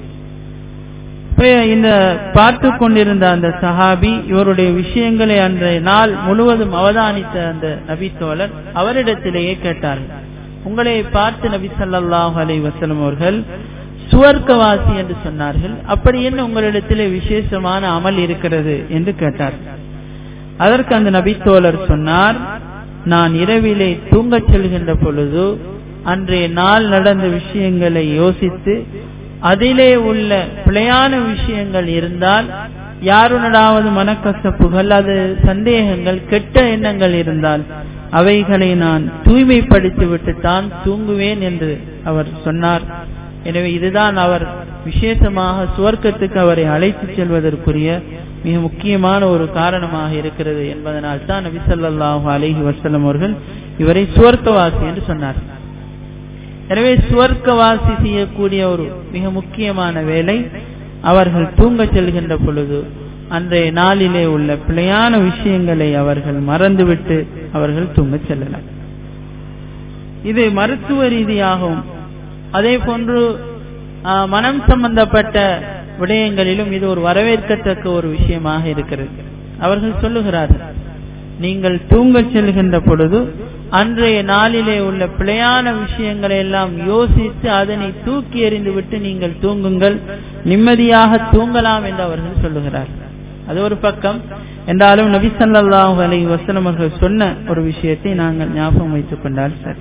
இந்த பார்த்து கொண்டிருந்த அந்த சஹாபி இவருடைய விஷயங்களை அன்றைய நாள் முழுவதும் அவதானித்த அந்த நபி தோழர் அவரிடத்திலேயே கேட்டார்கள், உங்களை பார்த்து நபி ஸல்லல்லாஹு அலைஹி வஸல்லம் அவர்கள் சுவர்க்கவாசி என்று சொன்னார்கள், அப்படி என்ன உங்களிடத்திலே விசேஷமான அமல் இருக்கிறது என்று கேட்டார். அதற்கு அந்த நபி தோழர் சொன்னார், நான் இரவிலே தூங்கச் செல்கின்ற பொழுது அன்றைய நாள் நடந்த விஷயங்களை யோசித்து அதிலே உள்ள பிழையான விஷயங்கள் இருந்தால், யாருனடாவது மனக்கசப்புகள் அது சந்தேகங்கள் கெட்ட எண்ணங்கள் இருந்தால் அவைகளை நான் தூய்மைப்படுத்தி விட்டு தான் தூங்குவேன் என்று அவர் சொன்னார். எனவே இதுதான் அவர் விசேஷமாக சுவர்க்கத்துக்கு அவரை அழைத்து செல்வதற்குரிய மிக முக்கியமான ஒரு காரணமாக இருக்கிறது என்பதனால் தான் நபி ஸல்லல்லாஹு அலைஹி வஸல்லம் அவர்கள் இவரை சுவர்க்கவாசி என்று சொன்னார். எனவே சுவர்க்கவாசி செய்யக்கூடிய ஒரு மிக முக்கியமான வேலை, அவர்கள் தூங்கச் செல்கின்ற பொழுது அன்றைய நாளிலே உள்ள பிழையான விஷயங்களை அவர்கள் மறந்துவிட்டு அவர்கள் தூங்கச் செல்லலாம். இது மருத்துவ ரீதியாகவும் அதே போன்று மனம் சம்பந்தப்பட்ட விடயங்களிலும் இது ஒரு வரவேற்கத்தக்க ஒரு விஷயமாக இருக்கிறது. அவர்கள் சொல்லுகிறார்கள், நீங்கள் தூங்கச் செல்கின்ற பொழுது அன்றைய நாளிலே உள்ள பிழையான விஷயங்களை எல்லாம் யோசித்து அதனை தூக்கி எறிந்து விட்டு நீங்கள் தூங்குங்கள், நிம்மதியாக தூங்கலாம் என்று அவர்கள் சொல்லுகிறார்கள். அது ஒரு பக்கம் என்றாலும் நபி ஸல்லல்லாஹு அலைஹி வஸல்லம் அவர்கள் சொன்ன ஒரு விஷயத்தை நாங்கள் ஞாபகம் வைத்துக் கொண்டால் சரி.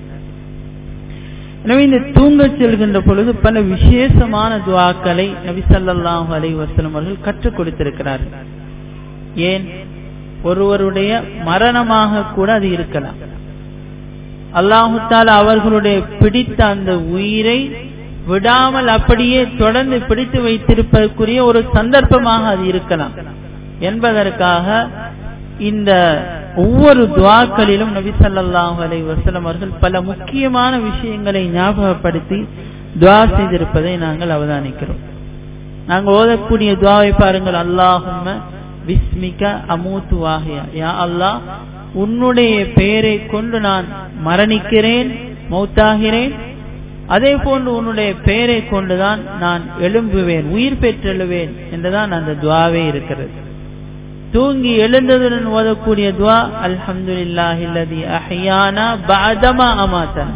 எனவே இந்த தூங்கச் செல்கின்ற பொழுது பல விசேஷமான துஆக்களை நபி ஸல்லல்லாஹு அலைஹி வஸல்லம் அவர்கள் கற்றுக் கொடுத்திருக்கிறார்கள். ஏன், ஒருவருடைய மரணமாக கூட அது இருக்கலாம். அல்லாஹு தஆலா அவர்களுடைய பிடித்த அந்த உயிரை விடாமல் அப்படியே தொடர்ந்து பிடித்து வைத்திருப்பதற்குரிய ஒரு சந்தர்ப்பமாக அது இருக்கலாம் என்பதற்காக இந்த ஒவ்வொரு துஆக்களிலும் நபி ஸல்லல்லாஹு அலைஹி வஸல்லம் அவர்கள் பல முக்கியமான விஷயங்களை ஞாபகப்படுத்தி துஆ செய்திருப்பதை நாங்கள் அவதானிக்கிறோம். நாங்கள் ஓதக்கூடிய துஆவை பாருங்கள், அல்லாஹும்ம பிஸ்மிக அமூது வாஹியா, யா அல்லாஹ் உன்னுடைய பெயரை கொண்டு நான் மரணிக்கிறேன், மௌத்தாகிறேன், அதே போன்று உன்னுடைய பெயரை கொண்டுதான் நான் எழும்புவேன், உயிர் பெற்றெழுவேன் என்றுதான் அந்த துஆவே இருக்கிறது. தூங்கி எழுந்ததுடன் ஓதக்கூடிய துஆ அல்ஹம்துலில்லாஹில்லதி அஹ்யானா பஅதமா அமாதனா,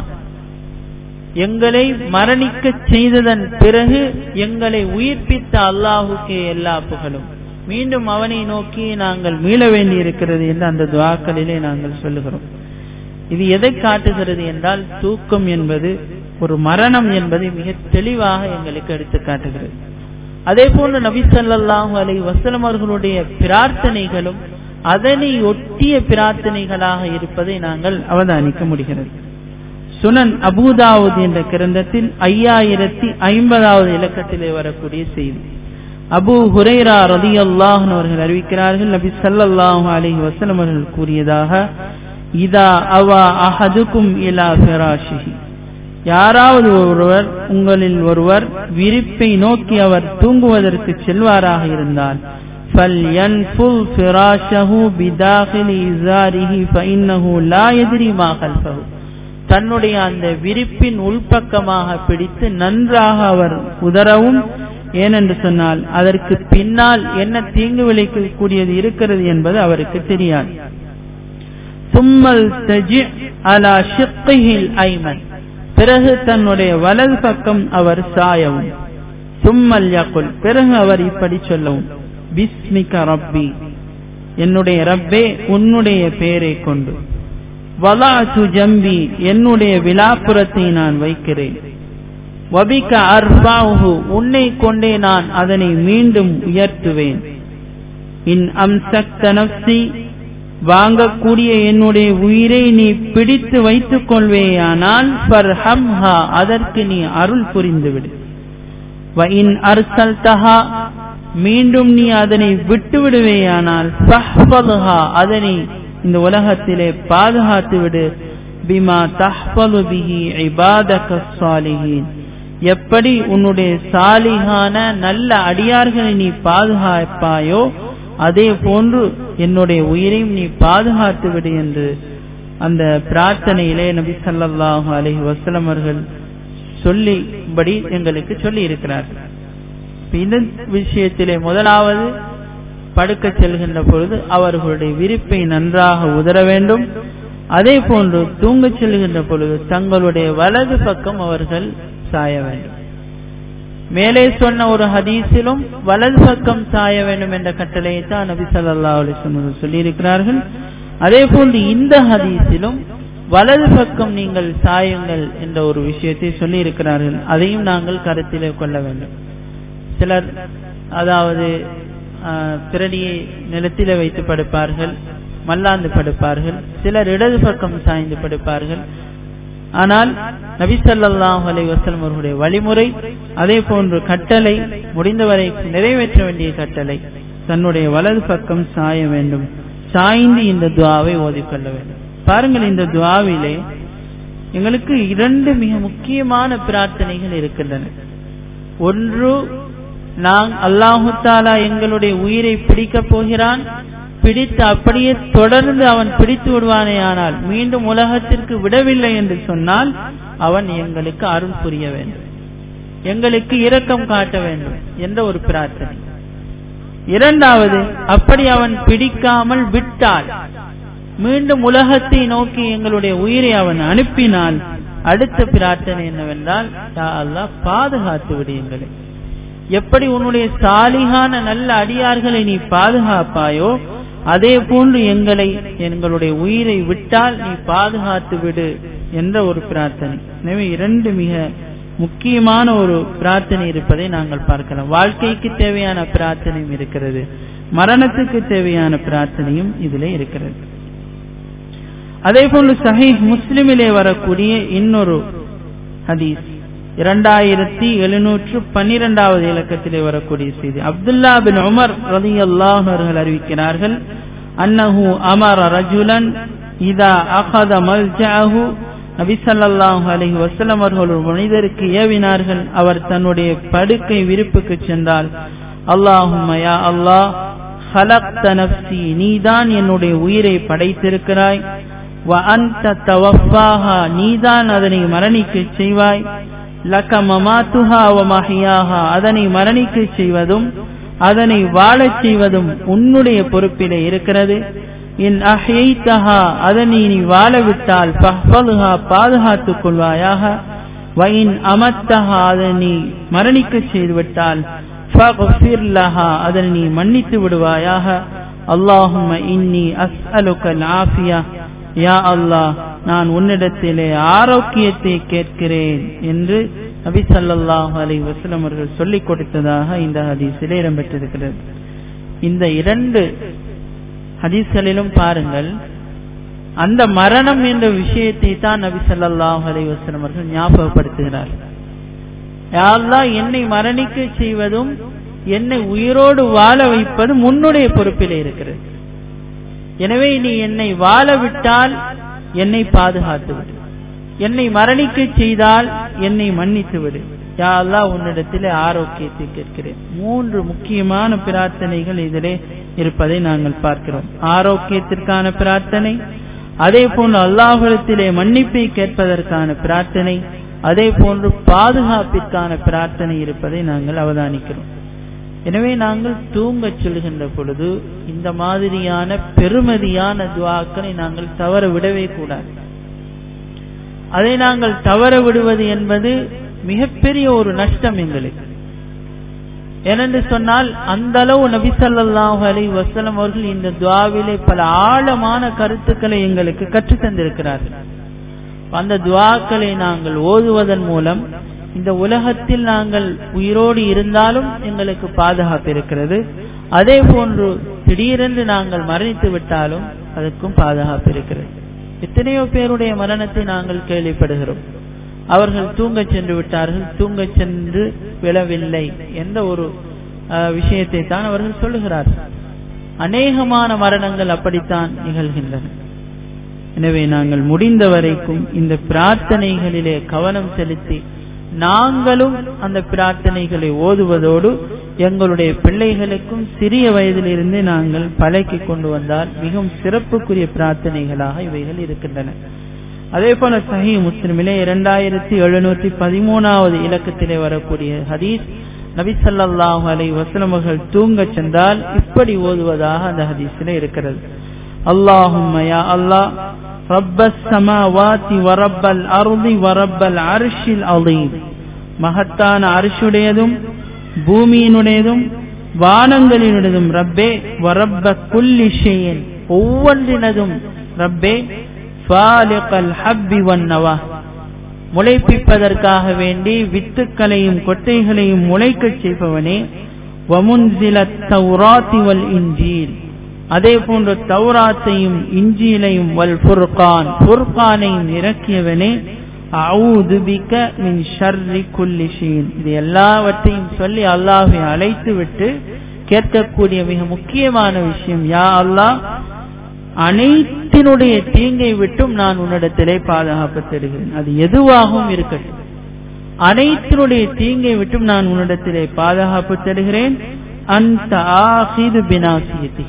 எங்களை மரணிக்க செய்ததன் பிறகு எங்களை உயிர்ப்பித்த அல்லாஹுக்கே எல்லா புகழும், மீண்டும் அவனை நோக்கி நாங்கள் மீள வேண்டி இருக்கிறது என்று அந்த துஆக்களிலே நாங்கள் சொல்லுகிறோம். இது எதை காட்டுகிறது என்றால், தூக்கம் என்பது ஒரு மரணம் என்பதை மிக தெளிவாக எங்களுக்கு எடுத்து காட்டுகிறது. அதே போன்று நபி ஸல்லல்லாஹு அலைஹி வஸல்லம் அவர்களுடைய பிரார்த்தனைகளும் அதனை ஒட்டிய பிரார்த்தனைகளாக இருப்பதை நாங்கள் அவதானிக்க முடிகிறது. சுனன் அபூதாவுத் என்ற கிரந்தத்தில் ஐயாயிரத்தி ஐம்பதாவது இலக்கத்திலே வரக்கூடிய செய்தி. அபூ ஹுரைரா ரலியல்லாஹு அன்ஹு அவர்கள் அறிவிக்கிறார்கள், நபி ஸல்லல்லாஹு அலைஹி வஸல்லம் அவர்கள் கூறியதாக, இதா அவா அஹதுக்கும் இலா ஃபிராஷிஹி, யாராவது ஒருவர் உங்களில் ஒருவர் விரிப்பை நோக்கி அவர் தூங்குவதற்கு செல்வாராக இருந்தால், ஃபல்யன்ஃபுல் ஃபிராஷஹு பிதாகிலி இஸாரிஹி ஃபஇன்னஹு லா யத்ரி மா கல்ஃபஹு, தன்னுடைய அந்த விரிப்பின் உள்பக்கமாக பிடித்து நன்றாக அவர் உதறவும், ஏனென்று சொன்னால் அதற்கு பின்னால் என்ன தீங்கு விளைவிக்கக்கூடியது இருக்கிறது என்பது அவருக்கு தெரியாது. சும்மல் தஜி அலா ஷிக்ஹில் ஐமன், பிறகு தன்னுடைய வலது பக்கம் அவர் சாயவும். சும்மல் யகுல், பிறகு அவர் இப்படி சொல்லவும், பிஸ்மிக ரப்பி, என்னுடைய ரப்பே உன்னுடைய பெயரை கொண்டு, வலஅது ஜம்பி, என்னுடைய விலாப்புறத்தை நான் வைக்கிறேன், வபிக அர்ஃபஉஹு, உன்னை கொண்டே நான் அதனை மீண்டும் உயர்த்துவேன், இன் அம்சக்த நஃப்ஸி, வாங்கக்கூடிய என்னுடைய உயிரை நீ பிடித்து வைத்துக் கொள்வேயானால், ஃபர்ஹம்ஹா, அதற்கு நீ அருள் புரிந்துவிடு, வ இன் அர்சல்தஹா, மீண்டும் நீ அதனை விட்டு விடுவேயானால், ஃபஹ்ஃபத்ஹா, அதனை இந்த உலகத்திலே பாதுகாத்து விடு, பிமா தஹ்ஃபது பிஹி இபாதக ஸாலிஹீன், எப்படி உன்னுடைய சாலிஹான நல்ல அடியார்களை நீ பாதுகாப்பாயோ அதே போன்று என்னுடைய உயிரையும் நீ பாதுகாத்து விடு என்று அந்த பிரார்த்தனையிலே நபி ஸல்லல்லாஹு அலைஹி வஸல்லம் அவர்கள் சொல்லிபடி எங்களுக்கு சொல்லி இருக்கிறார்கள். இந்த விஷயத்திலே முதலாவது படுக்க செல்கின்ற பொழுது அவர்களுடைய விரிப்பை நன்றாக உதற வேண்டும். அதே போன்று தூங்க செல்கின்ற பொழுது தங்களுடைய வலது பக்கம் அவர்கள் சாய வேண்டும். மேலே சொன்ன ஒரு ஹதீஸிலும் வலது பக்கம் சாய வேண்டும் என்ற கட்டளையை தான் நபி ஸல்லல்லாஹு அலைஹி வஸல்லம் சொல்லி இருக்கிறார்கள். அதே போன்று இந்த ஹதீஸிலும் வலது பக்கம் நீங்கள் சாயுங்கள் என்ற ஒரு விஷயத்தை சொல்லி இருக்கிறார்கள். அதையும் நாங்கள் கருத்திலே கொள்ள வேண்டும். சிலர் அதாவது பிரடியை நிலத்திலே வைத்து படுப்பார்கள், மல்லாந்து படுப்பார்கள், சிலர் இடது பக்கம் சாய்ந்து படுப்பார்கள். ஆனால் நபி ஸல்லல்லாஹு அலைஹி வஸல்லம் அவர்களுடைய வழிமுறை, அதே போன்று கட்டளை, முடிந்தவரை நிறைவேற்ற வேண்டிய கட்டளை, தன்னுடைய வலது பக்கம் சாய வேண்டும், சாய்ந்து இந்த துஆவை ஓதிக்கொள்ள வேண்டும். பாருங்கள், இந்த துஆவிலே எங்களுக்கு இரண்டு மிக முக்கியமான பிரார்த்தனைகள் இருக்கின்றன. ஒன்று, நாம் அல்லாஹு தஆலா எங்களுடைய உயிரை பிடிக்கப் போகிறான், பிடித்து அப்படியே தொடர்ந்து அவன் பிடித்து விடுவானே, ஆனால் மீண்டும் உலகத்திற்கு விடவில்லை என்று சொன்னால் அவன் எங்களுக்கு அருள் புரிய வேண்டும், எங்களுக்கு இரக்கம் காட்ட வேண்டும் என்ற ஒரு பிரார்த்தனை. இரண்டாவது, அப்படி அவன் பிடிக்காமல் விட்டால், மீண்டும் உலகத்தை நோக்கி எங்களுடைய உயிரை அவன் அனுப்பினால், அடுத்த பிரார்த்தனை என்னவென்றால், யா அல்லாஹ் பாதுகாத்து விடு எங்களை, எப்படி உன்னுடைய சாலிகான நல்ல அடியார்களை நீ பாதுகாப்பாயோ அதே போன்று எங்களை, எங்களுடைய உயிரை விட்டால் நீ பாதுகாத்து விடு என்ற ஒரு பிரார்த்தனை. எனவே இரண்டு மிக முக்கியமான ஒரு பிரார்த்தனை இருப்பதை நாங்கள் பார்க்கலாம். வாழ்க்கைக்கு தேவையான பிரார்த்தனையும் இருக்கிறது, மரணத்துக்கு தேவையான பிரார்த்தனையும் இதிலே இருக்கிறது. அதே போன்று சஹீஹ் முஸ்லிமிலே வரக்கூடிய இன்னொரு ஹதீஸ், இரண்டாயிரத்தி எழுநூற்று பன்னிரெண்டாவது இலக்கத்திலே வரக்கூடிய செய்தி. அப்துல்லா பின் உமர் ரலியல்லாஹு அவர்கள் அறிவிக்கிறார்கள், அன்னஹு அமர ரஜுலன் இதா அகத மல்ஜஅஹு, நபி ஸல்லல்லாஹு அலைஹி வஸல்லம் அவர்கள் ஒரு மனிதருக்கு ஏவினார்கள், அவர் தன்னுடைய படுக்கை விரிப்புக்கு சென்றால், அல்லாஹும்ம யா அல்லாஹ், خلقت نفسي, நீதான் என்னுடைய உயிரை படைத்திருக்கிறாய், வ அன்த தவஃபாஹா, நீதான் அதனை மரணிக்க செய்வாய், லக மமாத்துஹா வ மஹ்யாஹா, அதனை மரணிக்க செய்வதும் அதனை வாழச் செய்வதும் உன்னுடைய பொறுப்பிலே இருக்கிறது. இன் அஹ்யைதஹா, அதனை நீ வாழவிட்டால், ஃபஹ்ஃபல்ஹா, பாதுகாத்துக் கொள்வாயாக, வ இன் அமத்தஹா, அதனை மரணிக்க செய்துவிட்டால், ஃபக்ஃபிர் லஹா, அதனை நீ மன்னித்து விடுவாயாக. அல்லாஹும்ம இன்னி அஸ்அலுகல் ஆஃபியா, யா அல்லாஹ், நான் உன்னிடத்திலே ஆரோக்கியத்தை கேட்கிறேன் என்று நபி ஸல்லல்லாஹு அலைஹி வஸல்லம் அவர்கள் சொல்லிக் கொடுத்ததாக இந்த ஹதீஸிலே இடம்பெற்றிருக்கிறது. இந்த இரண்டு ஹதீஸ்களிலும் பாருங்கள், அந்த மரணம் என்ற விஷயத்தை தான் நபி ஸல்லல்லாஹு அலைஹி வஸல்லம் அவர்கள் ஞாபகப்படுத்துகிறார். யா அல்லாஹ், என்னை மரணிக்க செய்வதும் என்னை உயிரோடு வாழ வைப்பதும் உன்னுடைய பொறுப்பிலே இருக்கிறது. எனவே நீ என்னை வாழ விட்டால் என்னை பாதுகாத்து விடு, என்னை மரணிக்க செய்தால் என்னை மன்னித்து விடு. யா அல்லாஹ், உன்னிடத்திலே ஆரோக்கியத்தை கேட்கிறேன். மூன்று முக்கியமான பிரார்த்தனைகள் இதிலே இருப்பதை நாங்கள் பார்க்கிறோம். ஆரோக்கியத்திற்கான பிரார்த்தனை, அதே போன்று அல்லாஹ்விடத்திலே மன்னிப்பை கேட்பதற்கான பிரார்த்தனை, அதே போன்று பாதுகாப்பிற்கான பிரார்த்தனை இருப்பதை நாங்கள் அவதானிக்கிறோம். எனவே நாங்கள் தூங்கச் சொல்கின்ற பொழுது இந்த மாதிரியான பெருமதியான துஆக்களை நாங்கள் தவற விடவே கூடாது. அதை நாங்கள் தவற விடுவது என்பது மிகப்பெரிய ஒரு நஷ்டம் எங்களுக்கு. ஏனென்று சொன்னால், அந்த அளவு நபி ஸல்லல்லாஹு அலைஹி வஸல்லம் அவர்கள் இந்த துஆவிலே பல ஆழமான கருத்துக்களை எங்களுக்கு கற்றுத் தந்திருக்கிறார்கள். அந்த துஆக்களை நாங்கள் ஓதுவதன் மூலம் இந்த உலகத்தில் நாங்கள் உயிரோடு இருந்தாலும் எங்களுக்கு பாதுகாப்பு இருக்கிறது. அதே போன்று திடீரென்று நாங்கள் மரணித்து விட்டாலும் அதற்கும் பாதுகாப்பு இருக்கிறது. எத்தனையோ பேருடைய மரணத்தை நாங்கள் கேள்விப்படுகிறோம். அவர்கள் தூங்கச் சென்று விட்டார்கள், தூங்கச் சென்று விழவில்லை என்ற ஒரு விஷயத்தை தான் அவர்கள் சொல்லுகிறார்கள். அநேகமான மரணங்கள் அப்படித்தான் நிகழ்கின்றன. எனவே நாங்கள் முடிந்த வரைக்கும் இந்த பிரார்த்தனைகளிலே கவனம் செலுத்தி நாங்களும் அந்த பிரார்த்தனைகளை ஓதுவதோடு எங்களுடைய பிள்ளைகளுக்கும் சிறிய வயதிலிருந்து நாங்கள் பழக்கி கொண்டு வந்தால் மிகவும் சிறப்புக்குரிய பிரார்த்தனைகளாக இவைகள் இருக்கின்றன. அதே போல சஹீஹ் முஸ்லிமிலே இரண்டாயிரத்தி எழுநூற்றி பதிமூணாவது இலக்கத்திலே வரக்கூடிய ஹதீஸ், நபி ஸல்லல்லாஹு அலைஹி வஸல்லம் அவர்கள் தூங்கச் சென்றால் இப்படி ஓதுவதாக அந்த ஹதீஸிலே இருக்கிறது. அல்லாஹும்ம யா அல்லாஹ், ரப்பஸ் ஸமாவாதி வ ரப்பல் அர்தி வ ரப்பல் அர்ஷில் அஸீம், மகத்தான அர்ஷுடையதும் பூமியினுடையதும் வானங்களினுடையதும் ரப்பே, வ ரப்ப குல்லி ஷைஇன், ஒவ்வொன்றினதும் ரப்பே, ஃபாலிகல் ஹப்பி வன் நவா, முளைப்பிப்பதற்காக வேண்டி வித்துக்களையும் கொட்டைகளையும் முளைக்கச் செய்பவனே, வ முன்ஸிலத் தௌராத்தி வல் இன்ஜீல், அதே போன்று தௌராத்தையும் இன்ஜீலையும் வல் ஃபுர்கான், ஃபுர்கானையும் இறக்கியவனே, அஊது பிக மின் ஷர்ரி குல்லி ஷைஇன். இது எல்லாவற்றையும் சொல்லி அல்லாஹ்வை அழைத்து விட்டு கேட்கக்கூடிய மிக முக்கியமான விஷயம், யா அல்லாஹ், அனைத்தினுடைய தீங்கை விட்டும் நான் உன்னிடத்திலே பாதுகாப்பு தருகிறேன். அது எதுவாகவும் இருக்கட்டும், அனைத்தினுடைய தீங்கை விட்டும் நான் உன்னிடத்திலே பாதுகாப்பு தருகிறேன். அன்த ஆகிது பினாசியதி,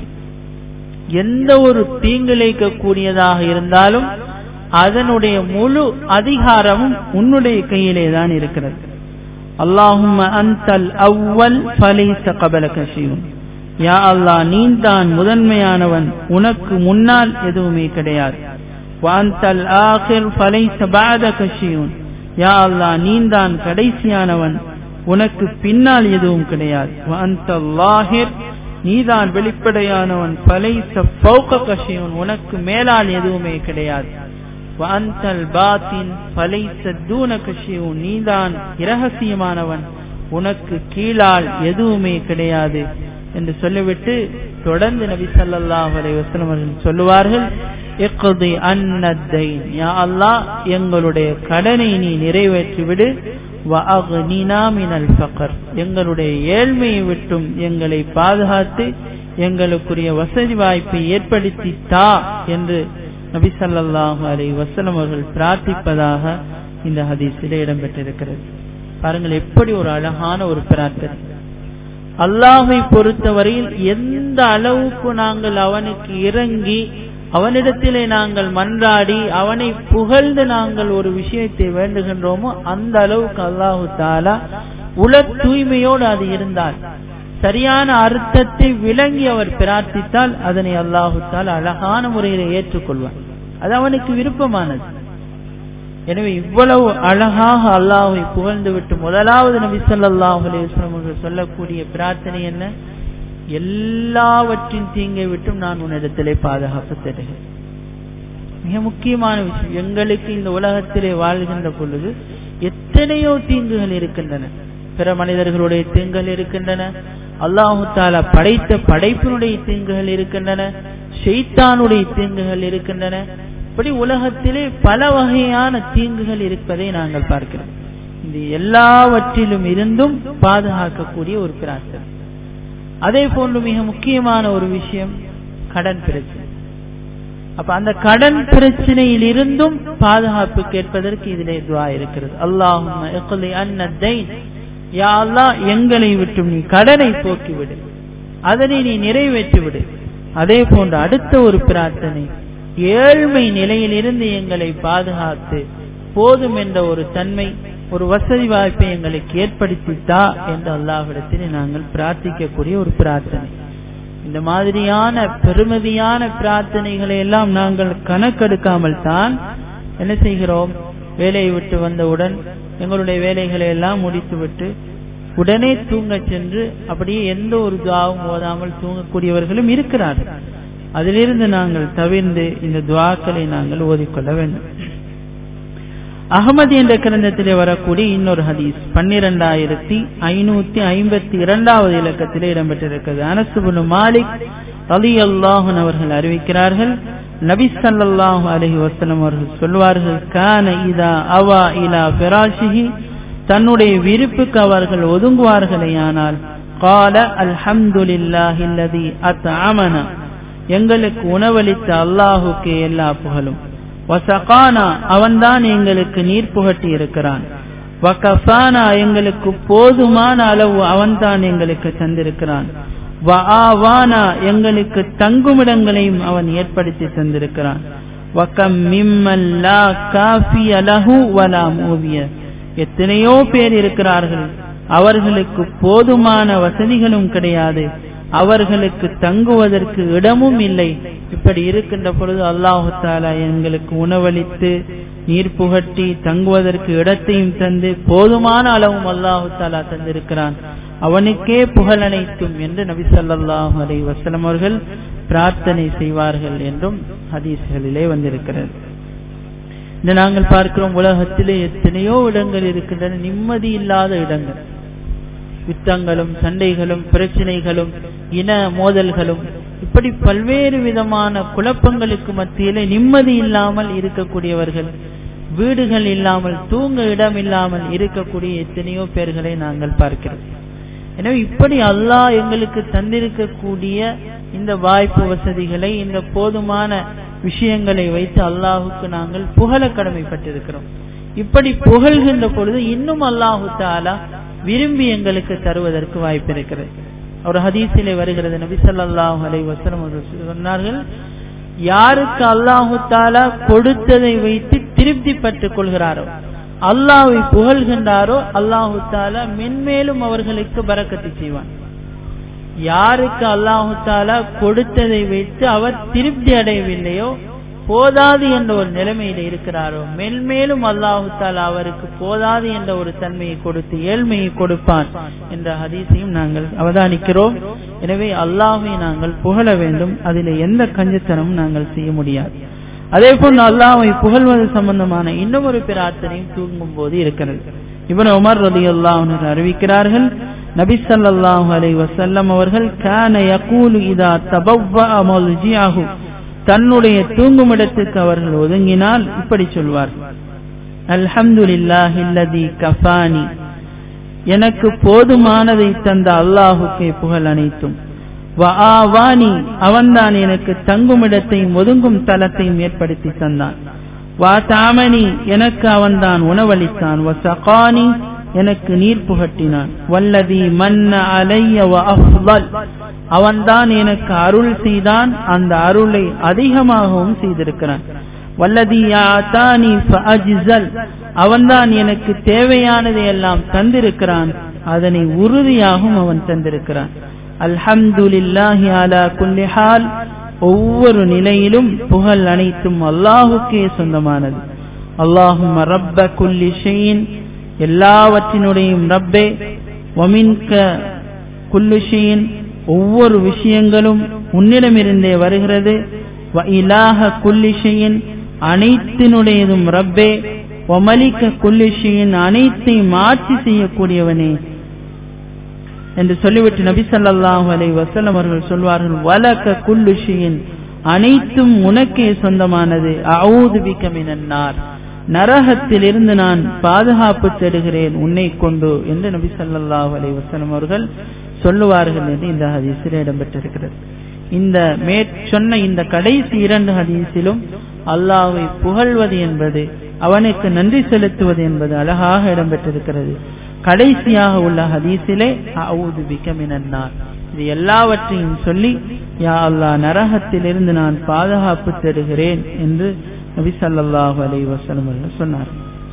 எந்த ஒரு தீங்கிழைக்க கூடியதாக இருந்தாலும் அதனுடைய முழு அதிகாரமும் உன்னுடைய கையிலே தான் இருக்கிறது. அல்லாஹும்ம அன்தல் அவ்வல் ஃபலைஸ கபலக ஷைஉன், யா அல்லாஹ், நீதான் முதன்மையானவன், உனக்கு முன்னால் எதுவுமே கிடையாது. வ அன்தல் ஆகிர் ஃபலைஸ பஅதக ஷைஉன், யா அல்லாஹ், நீதான் கடைசியானவன், உனக்கு பின்னால் எதுவும் கிடையாது. வ அன்தல் லாஹிர், நீதான் வெளிப்படையானவன், ஃபலைஸ ஃபௌகக ஷைஉன், உனக்கு மேலால் எதுவுமே கிடையாது. வ அன்தல் பாத்தின் ஃபலைஸ தூனக ஷைஉன், நீதான் இரகசியமானவன், உனக்கு கீழால் எதுவுமே கிடையாது என்று சொல்லிவிட்டு தொடர்ந்து நபி ஸல்லல்லாஹு அலைஹி வஸல்லம் அவர்கள் சொல்லுவார்கள், இக்தி அன்னத்தைன், யா அல்லாஹ், எங்களுடைய கடனை நீ நிறைவேற்றிவிடு. வ அக்னினா மினல் ஃபக்ர், எங்களுடைய ஏழ்மையை விட்டும் எங்களை பாதுகாத்து எங்களுக்குரிய வசதி வாய்ப்பை ஏற்படுத்தி தா என்று நபி ஸல்லல்லாஹு அலைஹி வஸல்லம் அவர்கள் பிரார்த்திப்பதாக இந்த ஹதீஸிலே இடம்பெற்றிருக்கிறது. பாருங்கள், எப்படி ஒரு அழகான ஒரு பிரார்த்தனை. அல்லாஹ்வை பொறுத்தவரையில் எந்த அளவுக்கு நாங்கள் அவனுக்கு இறங்கி அவனிடத்திலே நாங்கள் மன்றாடி அவனை புகழ்ந்து நாங்கள் ஒரு விஷயத்தை வேண்டுகின்றோமோ அந்த அளவுக்கு அல்லாஹு தஆலா உல தூய்மையோடு அது இருந்தால், சரியான அர்த்தத்தை விளங்கி அவர் பிரார்த்தித்தால் அதனை அல்லாஹு தஆலா அழகான முறையில் ஏற்றுக்கொள்வார். அது அவனுக்கு விருப்பமானது. எனவே இவ்வளவு அழகாக அல்லாஹ்வை புகழ்ந்து விட்டு முதலாவது நபி ஸல்லல்லாஹு அலைஹி வஸல்லம் அவர்கள் சொல்லக்கூடிய பிரார்த்தனை என்ன? எல்லாவற்றின் தீங்கை விட்டும் நான் உன்னிடத்திலே பாதுகாப்பு தருகிறேன். மிக முக்கியமான விஷயம், எங்களுக்கு இந்த உலகத்திலே வாழ்கின்ற பொழுது எத்தனையோ தீங்குகள் இருக்கின்றன. பிற மனிதர்களுடைய தீங்குகள் இருக்கின்றன, அல்லாஹு தஆலா படைத்த படைப்பினுடைய தீங்குகள் இருக்கின்றன, ஷைத்தானுடைய தீங்குகள் இருக்கின்றன. இப்படி உலகத்திலே பல வகையான தீங்குகள் இருப்பதை நாங்கள் பார்க்கிறோம். இந்த எல்லாவற்றிலும் இருந்தும் பாதுகாக்கக்கூடிய ஒரு பிரார்த்தனை. அதே போன்று மிக முக்கியமான ஒரு விஷயம் கடன் பிரச்சனை. அப்ப அந்த கடன் பிரச்சனையில் இருந்தும் பாதுகாப்பு கேட்பதற்கு இதிலே துஆ இருக்கிறது. அல்லாஹும்ம இக்லி அன்ன தைன், யா அல்லாஹ் எங்களை விட்டு நீ கடனை போக்கிவிடு, அதனை நீ நிறைவேற்றி விடு. அதே போன்று அடுத்த ஒரு பிரார்த்தனை, ஏழ்மை நிலையிலிருந்து எங்களை பாதுகாத்து போதும் என்ற ஒரு தன்மை, ஒரு வசதி வாய்ப்பை எங்களுக்கு ஏற்படுத்தித்தா என்று அல்லாஹ்விடத்தில் நாங்கள் பிரார்த்திக்கக்கூடிய ஒரு பிரார்த்தனை. இந்த மாதிரியான பெருமதியான பிரார்த்தனைகளை எல்லாம் நாங்கள் கணக்கெடுக்காமல் தான் என்ன செய்கிறோம், வேலையை விட்டு வந்தவுடன் எங்களுடைய வேலைகளை எல்லாம் முடித்துவிட்டு உடனே தூங்க சென்று அப்படியே எந்த ஒரு துஆவும் ஓதாமல் தூங்கக்கூடியவர்களும் இருக்கிறார்கள். அதிலிருந்து நாங்கள் தவிர்ந்து இந்த துஆக்களை நாங்கள் ஓதிக்கொள்ள வேண்டும். அஹ்மத் என்ற கிரந்தத்திலே வரக்கூடிய இன்னொரு ஹதீஸ் பன்னிரண்டாயிரத்தி ஐநூத்தி ஐம்பத்தி இரண்டாவது இலக்கத்திலே இடம்பெற்றிருக்கிறது. அனஸ் இப்னு மாலிக் ரலியல்லாஹு அன்ஹு அவர்கள் அறிவிக்கிறார்கள், நபி ஸல்லல்லாஹு அலைஹி வஸல்லம் அவர்கள் சொல்வார்கள், கான இதா அவா இலா ஃபிராஷிஹி, தன்னுடைய விருப்புக்கு அவர்கள் ஒதுங்குவார்களேயானால், கால அல்ஹம்துலில்லாஹில்லதி அத்அமனா, எங்களுக்கு உணவளித்த அல்லாஹுக்கே எல்லா புகழும், வசகானா, அவன்தான் எங்களுக்கு நீர் புகட்டி இருக்கிறான், வகஃபானா, எங்களுக்கு போதுமான அளவு அவன்தான் எங்களுக்கு தந்திருக்கிறான், வஆவானா, எங்களுக்கு தங்குமிடங்களையும் அவன் ஏற்படுத்தி தந்திருக்கிறான், வகம் மிம்மன் லா காஃபிய லஹு வலா மூவிய, எத்தனையோ பேர் இருக்கிறார்கள், அவர்களுக்கு போதுமான வசதிகளும் கிடையாது, அவர்களுக்கு தங்குவதற்கு இடமும் இல்லை. இப்படி இருக்கின்ற பொழுது அல்லாஹு தஆலா எங்களுக்கு உணவளித்து நீர் புகட்டி தங்குவதற்கு இடத்தையும் தந்து போதுமான அளவும் அல்லாஹு தஆலா தந்திருக்கிறான், அவனுக்கே புகழ் அனைத்தும் என்று நபி ஸல்லல்லாஹு அலைஹி வஸல்லம் அவர்கள் பிரார்த்தனை செய்வார்கள் என்றும் ஹதீஸ்களிலே வந்திருக்கிறது. இந்த நாங்கள் பார்க்கிறோம், உலகத்திலே எத்தனையோ இடங்கள் இருக்கின்றன, நிம்மதி இல்லாத இடங்கள், யுத்தங்களும் சண்டைகளும் பிரச்சனைகளும் இன மோதல்களும், இப்படி பல்வேறு விதமான குழப்பங்களுக்கு மத்தியிலே நிம்மதி இல்லாமல் இருக்கக்கூடியவர்கள், வீடுகள் இல்லாமல் தூங்க இடம் இல்லாமல் இருக்கக்கூடிய எத்தனையோ பேர்களை நாங்கள் பார்க்கிறோம். எனவே இப்படி அல்லாஹ் எங்களுக்கு தந்திருக்கக்கூடிய இந்த வாய்ப்பு வசதிகளை, இந்த போதுமான விஷயங்களை வைத்து அல்லாஹுக்கு நாங்கள் புகழ கடமைப்பட்டிருக்கிறோம். இப்படி புகழ்கின்ற பொழுது இன்னும் அல்லாஹு தஆலா விரும்பி எங்களுக்கு தருவதற்கு வாய்ப்பு இருக்கிறது. ஒரு ஹதீஸிலே வருகிறது, நபி ஸல்லல்லாஹு அலைஹி வஸல்லம் சொன்னார்கள், யாருக்கு அல்லாஹு தஆலா கொடுத்ததை வைத்து திருப்தி பட்டுக் கொள்கிறாரோ, அல்லாஹ்வை புகழ்கின்றாரோ, அல்லாஹு தஆலா மென்மேலும் அவர்களுக்கு பரக்கத்து செய்வான். யாருக்கு அல்லாஹு தஆலா கொடுத்ததை வைத்து அவர் திருப்தி அடையவில்லையோ, போதாது என்ற ஒரு நிலைமையில இருக்கிறாரோ, மென்மேலும் அல்லாஹு தஆலா அவருக்கு போதாது என்ற ஒரு தன்மையை கொடுத்து ஏழ்மையை கொடுப்பான் என்ற ஹதீஸையும் நாங்கள் அவதானிக்கிறோம். எனவே அல்லாஹ்வை நாங்கள் புகழ வேண்டும், அதில் எந்த கஞ்சத்தனமும் நாங்கள் செய்ய முடியாது. அதே போன்று அல்லாஹ்வை புகழ்வது சம்பந்தமான இன்னும் ஒரு பிரார்த்தனையும் தூங்கும் போது இருக்கிறது. இப்னு உமர் ரலியல்லாஹு அன்ஹு அறிவிக்கிறார்கள், நபி ஸல்லல்லாஹு அலைஹி வஸல்லம் அவர்கள் கான யகூலு இதா தபவ்வஅ மல்ஜிஅஹு, தன்னுடைய தூங்கும் இடத்துக்கு அவர்கள் ஒதுங்கினால் இப்படி சொல்வார்கள், அல்ஹம்துலில்லாஹில்லதி கஃபானி, எனக்கு போதுமானதை தந்த அல்லாஹுக்கே புகழ் அனைத்தும், வஆவானி, அவன்தான் எனக்கு தங்கும் இடத்தையும் ஒதுங்கும் தலத்தையும் ஏற்படுத்தி தந்தான், வஅதஅமனி, எனக்கு அவன்தான் உணவளித்தான், வஸகானி, எனக்கு நீர் புகட்டினான், வல்லதி மன்ன அலைய வஅஃதல், அவன்தான் எனக்கு அருள் செய்தான், அந்த அருளை அதிகமாகவும் செய்திருக்கிறான், வல்லதி ஆதானி ஃபஅஜ்ஸல், அவன்தான் எனக்கு தேவையானதை எல்லாம் தந்திருக்கிறான், அதனை உறுதியாகவும் அவன் தந்திருக்கிறான். அல்ஹம்துலில்லாஹி அலா குல்லி ஹால், ஒவ்வொரு நிலையிலும் புகழ் அனைத்தும் அல்லாஹுக்கே சொந்தமானது. அல்லாஹும்ம ரப்ப குல்லி ஷைஇன், எல்லாவற்றினுடையும் ரப்பே, வமின்க குல்லு ஷைஇன், ஒவ்வொரு விஷயங்களும் உன்னிடமிருந்தே வருகிறது, வ இலாஹ குல்லி ஷைஇன், அனைத்தினுடையதும் ரப்பே, வமலிக குல்லி ஷைஇன் அனைத்தையும் ஆட்சி செய்யக்கூடியவனே என்று சொல்லிவிட்டு நபி ஸல்லல்லாஹு அலைஹி வஸல்லம் அவர்கள் சொல்வார்கள், வலக குல்லு ஷைஇன் அனைத்தும் உனக்கே சொந்தமானது, அஊது பிக மினன் நார் நரகத்திலிருந்து நான் பாதுகாப்பு தேடுகிறேன் உன்னை கொண்டு என்று நபி ஸல்லல்லாஹு அலைஹி வஸல்லம் அவர்கள் சொல்லுவார்கள் என்று இந்த ஹதீஸில் இடம்பெற்றிருக்கிறது. இந்த மேற் சொன்ன இந்த கடைசி இரண்டு ஹதீஸிலும் அல்லாஹ்வை புகழ்வது என்பது, அவனுக்கு நன்றி செலுத்துவது என்பது அழகாக இடம்பெற்றிருக்கிறது. கடைசியாக உள்ள ஹதீஸிலே அஊது பிக மினன் நார், இது எல்லாவற்றையும் சொல்லி யா அல்லாஹ் நரகத்திலிருந்து நான் பாதுகாப்பு தேடுகிறேன் என்று நபி ஸல்லல்லாஹு அலைஹி வஸல்லம் அவர்கள் சொன்னார்.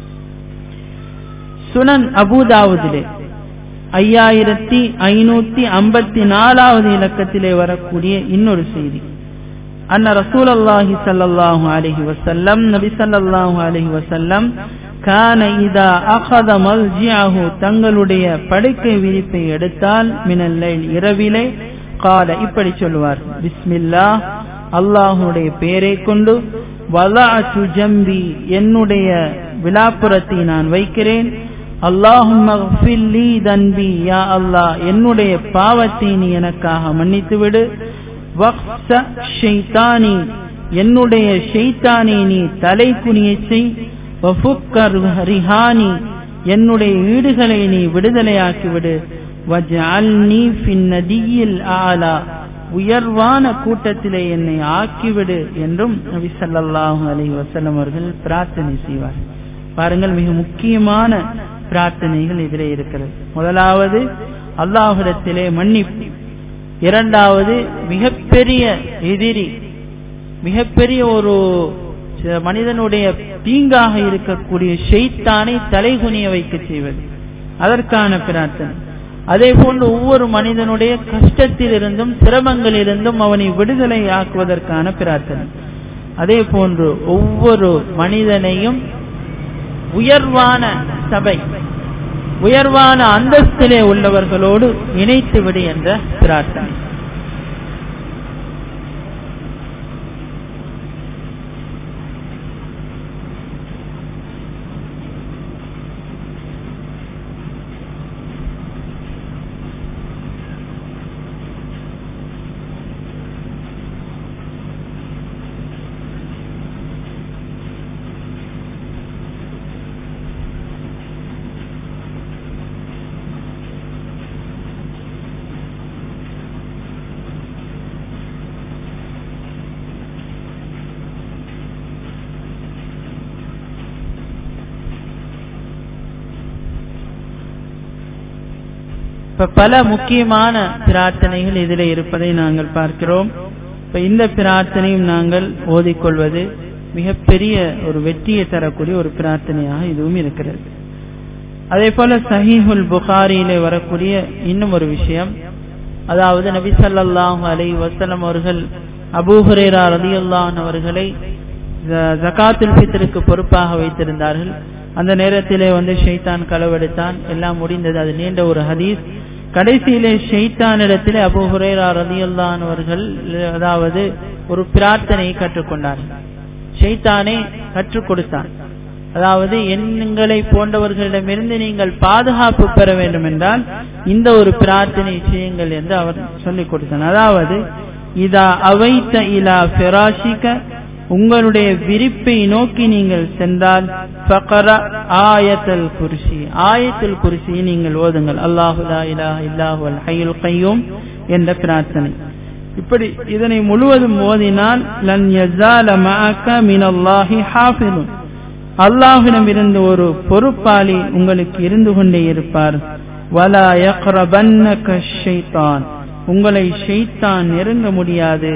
சுனன் அபூ தாவூதிலே ஐயாயிரத்தி ஐநூத்தி ஐம்பத்தி நாலாவது இலக்கத்திலே வரக்கூடிய இன்னொரு செய்தி, அன்ன ரசூலுல்லாஹி ஸல்லல்லாஹு அலைஹி வஸல்லம் நபி ஸல்லல்லாஹு அலைஹி வஸல்லம் கான இதா அகத மல்ஜிஅஹு தங்களுடைய படுக்கை விரிப்பை எடுத்தால் மினல் லைல் இரவிலே கால இப்படி சொல்வார், பிஸ்மில்லாஹ் அல்லாஹ்வுடைய பெயரை கொண்டு, வலஅது ஜம்பி என்னுடைய விலாப்புறத்தை நான் வைக்கிறேன், அல்லாஹும்ம ஃபில் லீ தன்பி யா அல்லாஹ் என்னுடைய பாவத்தை நீ எனக்காக மன்னித்து விடு, வக்ஸ ஷைத்தானி என்னுடைய ஷைத்தானை நீ தலை குனியச் செய், வஃபுக்க ரிஹானி என்னுடைய ஈடுகளை நீ விடுதலையாக்கிவிடு, வஜ்அல்னி ஃபின் நதியில் ஆலா உயர்வான கூட்டத்திலே என்னை ஆக்கிவிடு என்றும் நபி ஸல்லல்லாஹு அலைஹி வஸல்லம் அவர்கள் பிரார்த்தனை செய்வார். பாருங்கள், மிக முக்கியமான பிரார்த்தனைகள் இதிலே இருக்கிறது. முதலாவது அல்லாஹ்விடத்திலே மன்னிப்பு, இரண்டாவது மிகப்பெரிய எதிரி, மிகப்பெரிய ஒரு மனிதனுடைய தீங்காக இருக்கக்கூடிய ஷைத்தானை தலைகுனிய வைக்க செய்வது, அதற்கான பிரார்த்தனை. அதே போன்று ஒவ்வொரு மனிதனுடைய கஷ்டத்தில் இருந்தும் சிரமங்களிலிருந்தும் அவனை விடுதலை ஆக்குவதற்கான பிரார்த்தனை. அதே போன்று ஒவ்வொரு மனிதனையும் உயர்வான சபை, உயர்வான அந்தஸ்திலே உள்ளவர்களோடு இணைத்துவிடு என்ற பிரார்த்தனை. இப்ப பல முக்கியமான பிரார்த்தனைகள் இதில் இருப்பதை நாங்கள் பார்க்கிறோம். இப்ப இந்த பிரார்த்தனையும் நாங்கள் ஓதிக்கொள்வது மிகப்பெரிய ஒரு வெற்றியை தரக்கூடிய ஒரு பிரார்த்தனையாக இதுவும் இருக்கிறது. அதே போல சஹீஹுல் புகாரியிலே வரக்கூடிய இன்னும் ஒரு விஷயம், அதாவது நபி ஸல்லல்லாஹு அலைஹி வஸல்லம் அவர்கள் அபூ ஹுரைரா ரலியல்லாஹு அன்ஹு அவர்களை ஜகாத்துல் ஃபித்ருக்கு பொறுப்பாக வைத்திருந்தார்கள். அந்த நேரத்திலே வந்து ஷைத்தான் களவெடுத்தான், எல்லாம் முடிந்தது. அது நீண்ட ஒரு ஹதீஸ். கடைசியிலே ஷைத்தானிடத்திலே அபூ ஹுரைரா ரலியல்லாஹு அன்ஹு அவர்கள் அதாவது ஒரு பிரார்த்தனையை கற்றுக்கொண்டார்கள். ஷைத்தானே கற்றுக் கொடுத்தான், அதாவது எங்களை போன்றவர்களிடமிருந்து நீங்கள் பாதுகாப்பு பெற வேண்டும் என்றால் இந்த ஒரு பிரார்த்தனை செய்யுங்கள் என்று அவர் சொல்லிக் கொடுத்தான். அதாவது இதா அவைத்த இலா ஃபிராஷிக உங்களுடைய விரிப்பை நோக்கி நீங்கள் சென்றால் ஃபக்ர ஆயத்துல் குர்சி ஆயத்துல் குர்சியை நீங்கள் ஓதுங்கள், அல்லாஹு லா இலாஹ இல்லா ஹுவல் ஹய்யுல் கய்யூம் என்ற பிரார்த்தனை. இப்படி இதனை முழுவதும் ஓதினால் லன் யஸால மஅக மினல்லாஹி ஹாஃபிதுன் அல்லாஹ்விடம் இருந்து ஒரு பொறுப்பாளி உங்களுக்கு இருந்து கொண்டே இருப்பார். வலா யக்ரபன்னக ஷைத்தான் உங்களை ஷைத்தான் நெருங்க முடியாது.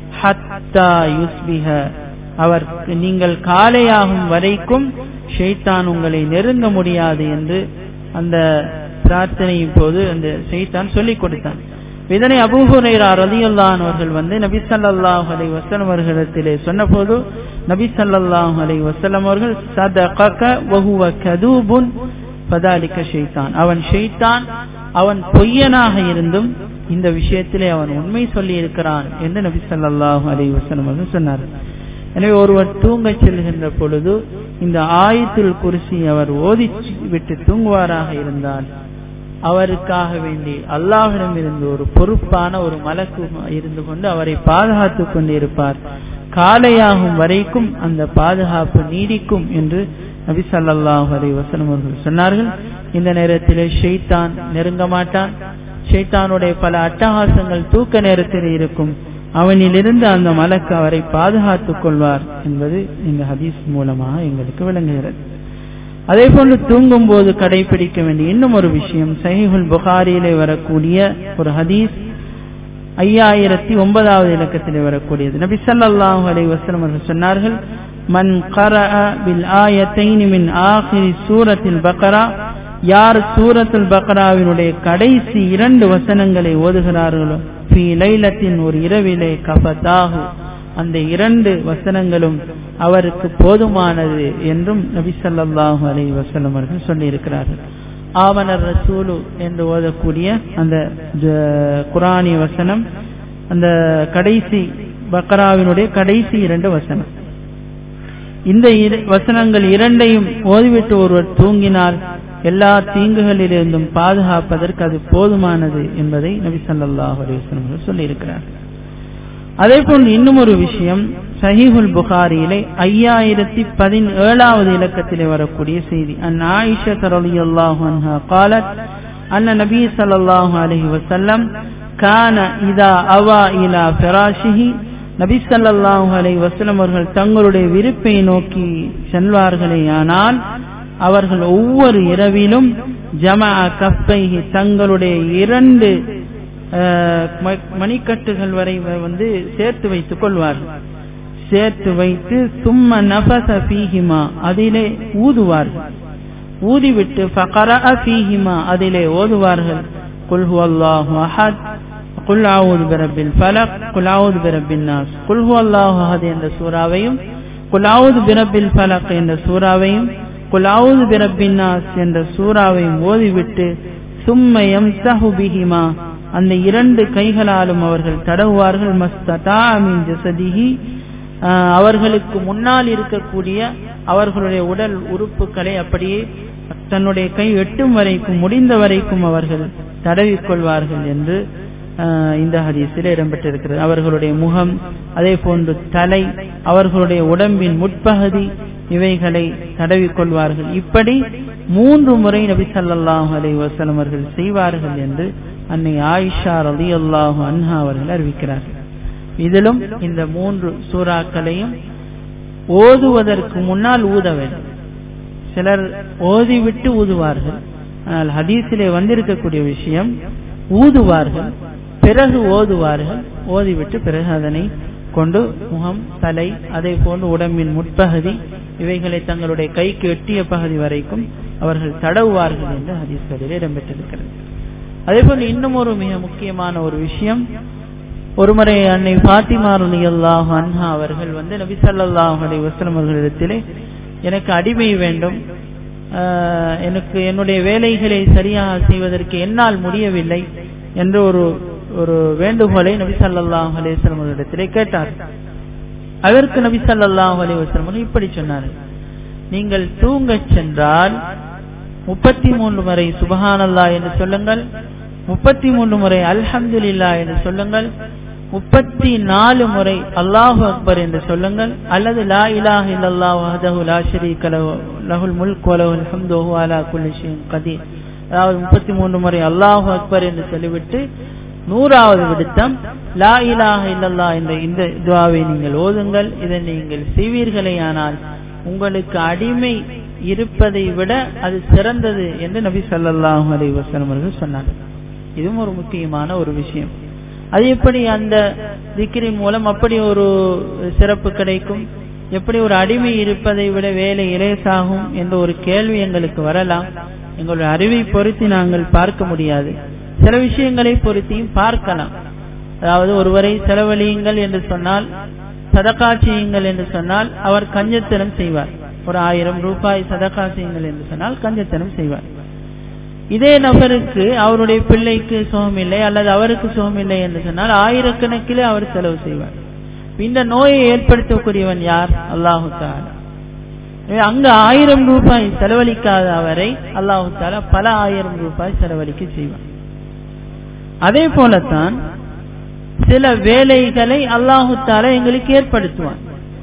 ஹத்தா யுஸ்பிஹ அவர் நீங்கள் காலையாகும் வரைக்கும் ஷைத்தான் உங்களை நெருங்க முடியாது என்று அந்த பிரார்த்தனையின் போது அந்த ஷைத்தான் சொல்லிக் கொடுத்தான். இதனை அபூ ஹுரைரா ரலியல்லாஹு அன்ஹு அவர்கள் வந்து நபி ஸல்லல்லாஹு அலைஹி வஸல்லம் அவர்களிடத்திலே சொன்னபோது நபி ஸல்லல்லாஹு அலைஹி வஸல்லம் அவர்கள் சதகக வஹுவ கதூபுன் ஃபதாலிக ஷைத்தான் அவன் ஷைத்தான் அவன் பொய்யனாக இருந்தும் இந்த விஷயத்திலே அவன் உண்மை சொல்லி இருக்கிறான் என்று நபி ஸல்லல்லாஹு அலைஹி வஸல்லம் அவர்கள் சொன்னார். எனவே ஒருவர் தூங்க செல்கின்ற பொழுது இந்த ஆயத்துல் குர்சி அவர் ஓதி விட்டு தூங்குவாராக இருந்தால் அவருக்காக வேண்டி அல்லாஹ்விடமிருந்து ஒரு பொறுப்பான ஒரு மலக்கு இருந்து கொண்டு அவரை பாதுகாத்து கொண்டிருப்பார். காலையாகும் வரைக்கும் அந்த பாதுகாப்பு நீடிக்கும் என்று நபி ஸல்லல்லாஹு அலைஹி வஸல்லம் அவர்கள் சொன்னார்கள். இந்த நேரத்தில் ஷைத்தான் நெருங்க மாட்டான். ஷைத்தானுடைய பல அட்டகாசங்கள் தூக்க நேரத்தில் இருக்கும். அவனிலிருந்து அந்த மலக்கு அவரை பாதுகாத்துக் கொள்வார் என்பது இந்த ஹதீஸ் மூலமாக எங்களுக்கு விளங்குகிறது. அதே போன்று தூங்கும் போது கடைபிடிக்க வேண்டிய இன்னும் ஒரு விஷயம், சஹீஹுல் புகாரியிலே வரக்கூடிய ஒரு ஹதீஸ் ஐயாயிரத்தி ஒன்பதாவது இலக்கத்திலே வரக்கூடியது. நபி ஸல்லல்லாஹு அலைஹி வஸல்லம் அவர்கள் சொன்னார்கள், மன் கரஅ பில் ஆயத்தைன் மின் ஆகிரி சூரத்தில் பக்ரா, யார் சூரத்துல் பக்ராவினுடைய கடைசி இரண்டு வசனங்களை ஓதுகிறார்களோ, ஃபீ லைலத்தின் ஒரு இரவிலே கஃபதாஹு, அந்த இரண்டு வசனங்களும் அவருக்கு போதுமானது என்றும் நபி ஸல்லல்லாஹு அலைஹி வஸல்லம் அவர்கள் சொல்லியிருக்கிறார்கள். ஆமனர் ரசூலு என்று ஓதக்கூடிய அந்த குர்ஆனி வசனம், அந்த கடைசி பக்ராவினுடைய கடைசி இரண்டு வசனம், இந்த வசனங்கள் இரண்டையும் ஓதிவிட்டு ஒருவர் தூங்கினால் எல்லா தீங்குகளிலிருந்தும் பாதுகாப்பதற்கு அது போதுமானது என்பதை நபி ஸல்லல்லாஹு அலைஹி வஸல்லம் சொல்லியிருக்கிறார். அதே போன்று இன்னும் ஒரு விஷயம், சஹீஹுல் புகாரியிலே ஐயாயிரத்தி பதினேழாவது இலக்கத்திலே வரக்கூடிய செய்தி, அன் ஆயிஷா ரலியல்லாஹு அன்ஹா قالت أن النبي صلى الله عليه وسلم كان إذا أوى إلى فراشه, நபி ஸல்லல்லாஹு அலைஹி வஸல்லம் அவர்கள் தங்களுடைய விருப்பை நோக்கி செல்வார்களேயானால் அவர்கள் ஒவ்வொரு இரவிலும் ஜமா கஃபைஹி, தங்களுடைய இரண்டு மணிக்கட்டுகள் வரை வந்து சேர்த்து வைத்துக் கொள்வார்கள். சேர்த்து வைத்து சும்ம நஃபஸ ஃபீஹிமா, அதிலே ஊதுவார்கள். ஊதிவிட்டு ஃபகரஅ ஃபீஹிமா, அதிலே ஓதுவார்கள், குல் ஹுவல்லாஹு அஹத், குல் அஊது பிரப்பில் ஃபலக், குல் அஊது பிரப்பின் நாஸ். குல் ஹுவல்லாஹு அஹத் என்ற சூறாவையும், குல் அஊது பிரப்பில் ஃபலக் என்ற சூறாவையும், குல் அஊது பிரப்பின் நாஸ் என்ற சூறாவையும் ஓதிவிட்டு சும்ம யம்ஸஹு பிஹிமா, அந்த இரண்டு கைகளாலும் அவர்கள் தடவுவார்கள். மஸ்ததா மின் ஜஸதிஹி, அவர்களுக்கு முன்னால் இருக்கக்கூடிய அவர்களுடைய உடல் உறுப்புகளை அப்படியே தன்னுடைய கை எட்டும் வரைக்கும், முடிந்த வரைக்கும் அவர்கள் தடவிக்கொள்வார்கள் என்று இந்த ஹதீஸில் இடம்பெற்றிருக்கிறது. அவர்களுடைய முகம், அதே போன்று தலை, அவர்களுடைய உடம்பின் முற்பகுதி, இவைகளை தடவிக்கொள்வார்கள். இப்படி மூன்று முறை நபி ஸல்லல்லாஹு அலைஹி வஸல்லம் அவர்கள் செய்வார்கள் என்று அன்னை ஆயிஷா ரலியல்லாஹு அன்ஹா அவர்கள் அறிவிக்கிறார்கள். இதிலும் இந்த மூன்று சூறாக்களையும் ஓதுவதற்கு முன்னால் ஊத வேண்டும். சிலர் ஓதிவிட்டு ஊதுவார்கள். ஆனால் ஹதீஸிலே வந்திருக்கக்கூடிய விஷயம், ஊதுவார்கள், பிறகு ஓதுவார்கள், ஓதிவிட்டு பிறகு அதனை கொண்டு முகம், தலை, அதே போன்று உடம்பின் முற்பகுதி, இவைகளை தங்களுடைய கைக்கு எட்டிய பகுதி வரைக்கும் அவர்கள் தடவுவார்கள் என்று ஹதீஸ்களில் இடம்பெற்றிருக்கிறது. அதே போன்று இன்னும் ஒரு மிக முக்கியமான ஒரு விஷயம், ஒருமுறை அன்னை ஃபாத்திமா ரலியல்லாஹு அன்ஹா அவர்கள் வந்து நபி ஸல்லல்லாஹு அலைஹி வஸல்லம் அவர்களிடத்திலே, எனக்கு அடிமை வேண்டும், எனக்கு என்னுடைய வேலைகளை சரியாக செய்வதற்கு என்னால் முடியவில்லை என்று ஒரு ஒரு வேண்டுகோளை நபி ஸல்லல்லாஹு அலைஹி வஸல்லம் அவர்களிடத்திலே கேட்டார். அதற்கு நபி ஸல்லல்லாஹு அலைஹி வஸல்லம் இப்படி சொன்னார்கள், நீங்கள் தூங்கச் சென்றால் முப்பத்தி மூன்று முறை சுபஹானல்லாஹ் என்று சொல்லுங்கள், முப்பத்தி மூன்று முறை அல்ஹம்துலில்லாஹ் என்று சொல்லுங்கள், முப்பத்தி நாலு முறை அல்லாஹு அக்பர் என்று சொல்லுங்கள், அல்லது லா இலாஹ இல்லல்லாஹு வஹ்தஹு லா ஷரீக லஹு லஹுல் முல்கு வ லஹுல் ஹம்து வ ஹுவ அலா குல்லி ஷைஇன் கதீர். அதாவது முப்பத்தி மூன்று முறை அல்லாஹு அக்பர் என்று சொல்லிவிட்டு நூறாவது விடுத்தம் லா இலாஹ இல்லல்லாஹ் என்ற இந்த துஆவை நீங்கள் ஓதுங்கள். இதை நீங்கள் செய்வீர்களேயானால் உங்களுக்கு அடிமை இருப்பதை விட அது சிறந்தது என்று நபி ஸல்லல்லாஹு அலைஹி வஸல்லம் அவர்கள் சொன்னார்கள். இதுவும் ஒரு முக்கியமான ஒரு விஷயம். அது எப்படி அந்த திக்ரின் மூலம் அப்படி ஒரு சிறப்பு கிடைக்கும், எப்படி ஒரு அடிமை இருப்பதை விட வேலை இலேசாகும் என்ற ஒரு கேள்வி எங்களுக்கு வரலாம். எங்களுடைய அறிவை பொருத்தி நாங்கள் பார்க்க முடியாது, சில விஷயங்களை பொருத்தியும் பார்க்கலாம். அதாவது ஒருவரை செலவழியுங்கள் என்று சொன்னால், சதகா செய்யுங்கள் என்று சொன்னால் அவர் கஞ்சத்தனம் செய்வார். ஒரு ஆயிரம் ரூபாய் சதகா செய்யுங்கள் என்று சொன்னால் கஞ்சத்தனம் செய்வார். இதே நபருக்கு அவருடைய பிள்ளைக்கு சுகமில்லை அல்லது அவருக்கு சுகமில்லை என்று சொன்னால் ஆயிரக்கணக்கிலே அவர் செலவு செய்வார். இந்த நோயை ஏற்படுத்தக்கூடியவன் யார்? அல்லாஹு தஆலா. அங்க ஆயிரம் ரூபாய் செலவழிக்காத அவரை அல்லாஹு தஆலா பல ஆயிரம் ரூபாய் செலவழிக்க செய்வார். அதே போலத்தான் சில வேலைகளை அல்லாஹு தஆலா எங்களுக்கு ஏற்படுத்துவான்.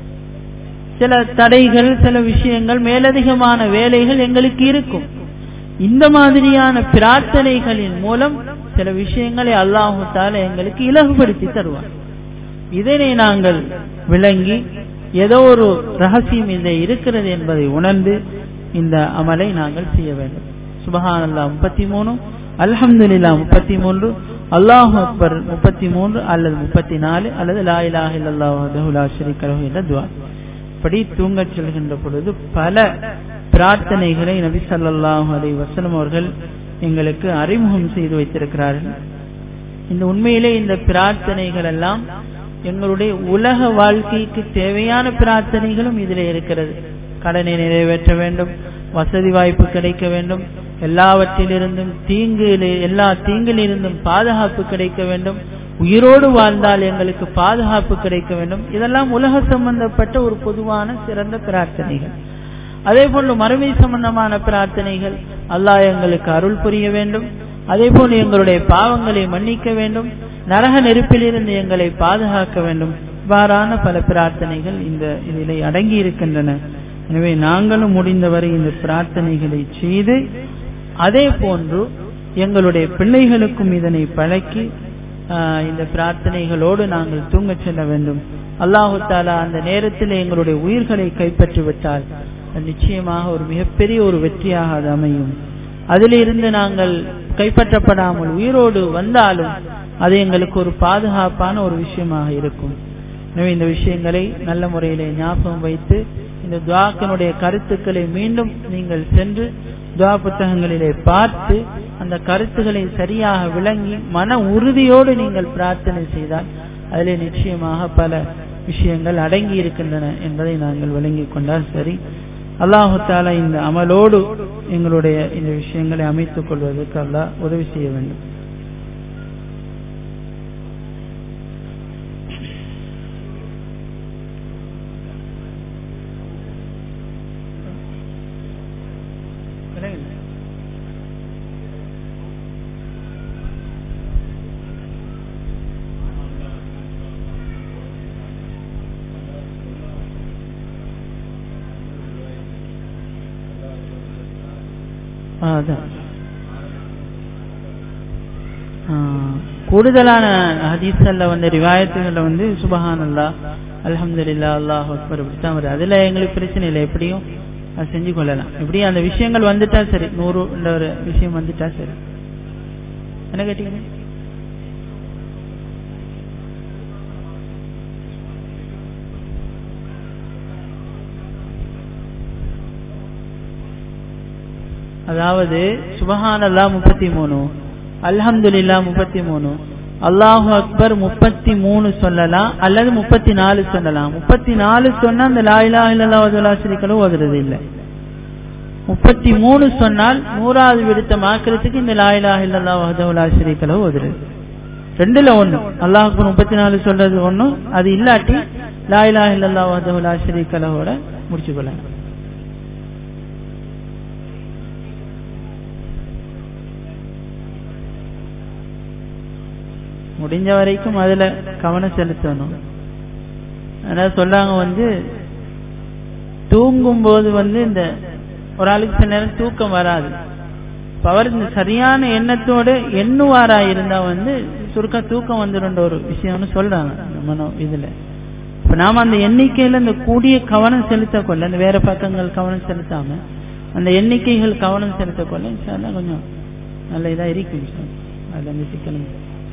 சில தடைகள், சில விஷயங்கள், மேலதிகமான வேலைகள் எங்களுக்கு இருக்கும். இந்த மாதிரியான பிரார்த்தனைகளின் மூலம் சில விஷயங்களை அல்லாஹு தஆலா எங்களுக்கு இலகுபடுத்தி தருவார். இதனை நாங்கள் விளங்கி ஏதோ ஒரு ரகசியம் இதில் இருக்கிறது என்பதை உணர்ந்து இந்த அமலை நாங்கள் செய்ய வேண்டும். சுப்ஹானல்லாஹ் முப்பத்தி மூணு, அல்ஹம்துலில்லாஹ் முப்பத்தி மூன்று, அல்லாஹு அக்பர் முப்பத்தி மூன்று அல்லது முப்பத்தி நாலு அல்லது லா இலாஹ இல்லல்லாஹு வஹ்தஹு லா ஷரீக லஹு என்ற துஆ. இப்படி தூங்கச் செல்கின்ற பொழுது பல பிரார்த்தனைகளை நபி ஸல்லல்லாஹு அலைஹி வஸல்லம் அவர்கள் எங்களுக்கு அறிமுகம் செய்து வைத்திருக்கிறார்கள். இந்த உண்மையிலே இந்த பிரார்த்தனைகள் எல்லாம் எங்களுடைய உலக வாழ்க்கைக்கு தேவையான பிரார்த்தனைகளும் இதில் இருக்கிறது. கடனை நிறைவேற்ற வேண்டும், வசதி வாய்ப்பு கிடைக்க வேண்டும், எல்லாவற்றிலிருந்தும் தீங்கு எல்லா தீங்கிலிருந்தும் பாதுகாப்பு கிடைக்க வேண்டும், உயிரோடு வாழ்ந்தால் எங்களுக்கு பாதுகாப்பு கிடைக்க வேண்டும். இதெல்லாம் உலக சம்பந்தப்பட்ட ஒரு பொதுவான சிறந்த பிரார்த்தனைகள். அதே போன்று மறுமை சம்பந்தமான பிரார்த்தனைகள், அல்லாஹ் எங்களுக்கு அருள் புரிய வேண்டும், அதே போல் எங்களுடைய பாவங்களை மன்னிக்க வேண்டும், நரக நெருப்பிலிருந்து எங்களை பாதுகாக்க வேண்டும். இவ்வாறான பல பிரார்த்தனைகள் இந்த இதிலே அடங்கி இருக்கின்றன. எனவே நாங்களும் முடிந்தவரை இந்த பிரார்த்தனைகளை செய்து அதே போன்று எங்களுடைய பிள்ளைகளுக்கும் இதனை பழக்கி இந்த பிரார்த்தனைகளோடு நாங்கள் தூங்க செல்ல வேண்டும். அல்லாஹு தஆலா அந்த நேரத்தில் எங்களுடைய உயிர்களை கைப்பற்றிவிட்டால் நிச்சயமாக ஒரு மிகப்பெரிய ஒரு வெற்றியாக அது அமையும். அதிலிருந்து நாங்கள் கைப்பற்றப்படாமல் உயிரோடு வந்தாலும் அது எங்களுக்கு ஒரு பாதுகாப்பான ஒரு விஷயமாக இருக்கும். எனவே இந்த விஷயங்களை நல்ல முறையிலே ஞாபகம் வைத்து இந்த துஆக்கினுடைய கருத்துக்களை மீண்டும் நீங்கள் சென்று துஆ புத்தகங்களிலே பார்த்து அந்த கருத்துக்களை சரியாக விளங்கி மன உறுதியோடு நீங்கள் பிரார்த்தனை செய்தால் அதிலே நிச்சயமாக பல விஷயங்கள் அடங்கி இருக்கின்றன என்பதை நாங்கள் விளங்கிக் கொண்டால் சரி. அல்லாஹு தஆலா இந்த அமலோடு எங்களுடைய இந்த விஷயங்களை அமைத்துக் கொள்வதற்கு அல்லாஹ் உதவி செய்ய வேண்டும். கூடுதலான ஹதீஸ்ல வந்து ரிவாயத்துகள்ல வந்து சுப்ஹானல்லாஹ், அல்ஹம்துலில்லாஹ், அல்லாஹு அக்பர் இப்படித்தான் வருது. அதுல எங்களுக்கு பிரச்சனை இல்லை, எப்படியும் அது செஞ்சு கொள்ளலாம். எப்படியும் அந்த விஷயங்கள் வந்துட்டா சரி, நூறு ஒரு விஷயம் வந்துட்டா சரி. என்ன கேட்டீங்க? அதாவது சுப்ஹானல்லாஹ் முப்பத்தி மூணு, அல்ஹம்துலில்லாஹ் முப்பத்தி மூணு, அல்லாஹு அக்பர் முப்பத்தி மூணு சொல்லலாம் அல்லது முப்பத்தி நாலு சொல்லலாம். முப்பத்தி நாலு சொன்னா அந்த லா இலாஹ இல்லல்லாஹு வஹ்தஹு லா ஷரீக லஹு ஓதுறது இல்லை. முப்பத்தி மூணு சொன்னால் நூறாவது விருத்தம் ஆக்கிறதுக்கு இந்த லா இலாஹ இல்லல்லாஹு வஹ்தஹு லா ஷரீக லஹு ஓதுறது. ரெண்டுல ஒண்ணு, அல்லாஹு அக்பர் முப்பத்தி நாலு சொல்றது ஒண்ணு, அது இல்லாட்டி லா இலாஹ இல்லல்லாஹு வஹ்தஹு லா ஷரீக லஹுவோட முடிச்சுக்கொள்ளலாம். முடிஞ்ச வரைக்கும் அதுல கவனம் செலுத்தணும். அதாவது சொல்றாங்க வந்து தூங்கும் போது வந்து இந்த ஒரு ஆளுக்கு சில நேரம் தூக்கம் வராது. அவர் இந்த சரியான எண்ணத்தோடு எண்ணுவாரா இருந்தா வந்து சுருக்க தூக்கம் வந்துடும் ஒரு விஷயம்னு சொல்றாங்க மனோ இதுல. இப்ப நாம அந்த எண்ணிக்கையில இந்த கூடிய கவனம் செலுத்த கொள்ள, இந்த வேற பக்கங்கள் கவனம் செலுத்தாம அந்த எண்ணிக்கைகள் கவனம் செலுத்த கொள்ள கொஞ்சம் நல்ல இதா இருக்கும். அதுல இருந்து சிக்கணும்.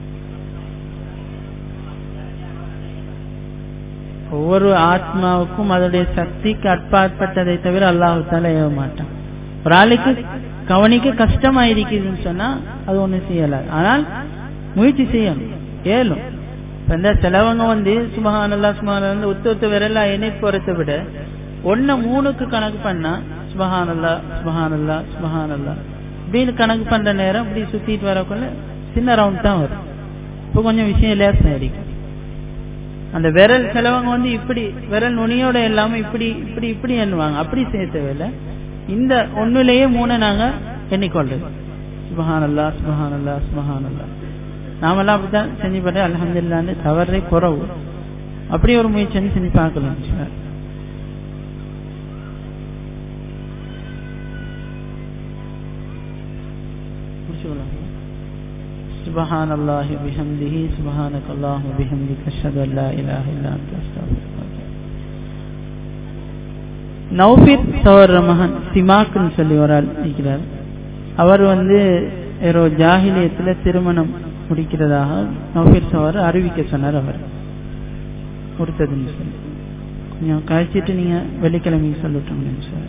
ஒவ்வொரு ஆத்மாவுக்கும் அதனுடைய சக்திக்கு அட்பாற்பட்டதை தவிர அல்லாஹ் தஆலா ஏவ மாட்டான். ஒரு ஆளுக்கு கவனிக்க கஷ்டமா இருக்குதுன்னு சொன்னா அது ஒண்ணு செய்யலாது. ஆனால் முயற்சி செய்யணும், ஏலும். இந்த சிலவங்க வந்து சுப்ஹானல்லாஹ் சுப்ஹானல்லாஹ் ஒத்து ஒத்து விரலா எண்ணி போறதை விட ஒன்னு மூணுக்கு கணக்கு பண்ணா சுப்ஹானல்லாஹ் சுப்ஹானல்லாஹ் சுப்ஹானல்லாஹ் இப்படின்னு கணக்கு பண்ற நேரம் இப்படி சுத்திட்டு வரக்குள்ள சின்ன ரவுண்ட் தான் வரும். இப்போ கொஞ்சம் விஷயம் லேசா இருக்கு. அந்த விரல் சிலவங்க வந்து இப்படி விரல் நுனியோட எல்லாமே இப்படி இப்படி இப்படி எண்ணுவாங்க. அப்படி செய்ய தேவையில்லை. இந்த ஒண்ணுலயே மூணு நாங்க எண்ணிக்கொள்றது. சுப்ஹானல்லாஹ் சுப்ஹானல்லாஹ் சுப்ஹானல்லாஹ். நாமெல்லாம் அப்படித்தான் செஞ்சு பார்த்தா அல்ஹம்துலில்லாஹ்னு தவறே குறவு. அப்படி ஒரு முயற்சி செஞ்சு பார்க்கலாம். சுப்ஹானல்லாஹி வபிஹம்திஹி சுப்ஹானக்கல்லாஹு வபிஹம்திக அஷ்ஹது அன் லா இலாஹா இல்லா அன்த அஸ்தக்ஃபிருக. நௌஃபிர் சௌர மகன் சிமாக்குன்னு சொல்லி ஒரு ஆள் இருக்கிறார். அவர் வந்து ஏதோ ஜாஹிலியத்துல திருமணம் முடிக்கிறதாக நௌஃபிர் சௌர் அறிவிக்க சொன்னார். அவர் கொடுத்ததுன்னு சொல்லி கொஞ்சம் கழிச்சிட்டு நீங்க வெள்ளிக்கிழமை சொல்லிட்டோம்னு சார்.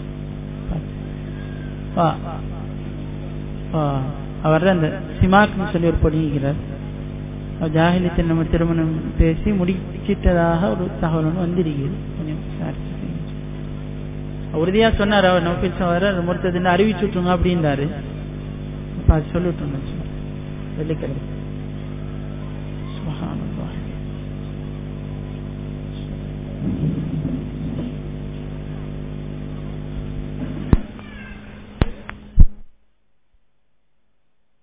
அவர் அந்த சிமாக்குன்னு சொல்லி ஒரு பொடிக்கிறார். ஜாஹிலியத்தில் நம்ம திருமணம் பேசி முடிச்சிட்டதாக ஒரு தகவல் வந்திருக்கிறது. கொஞ்சம் விசாரிச்சு உறுதியா சொன்னார். அவர் நௌஃபில் சௌர் முர்த்ததுன்னு அறிவிச்சு விட்டுருங்க அப்படின்றாரு. அது சொல்லிவிட்டோம் வெள்ளிக்கிழமை. சுப்ஹானல்லாஹ்.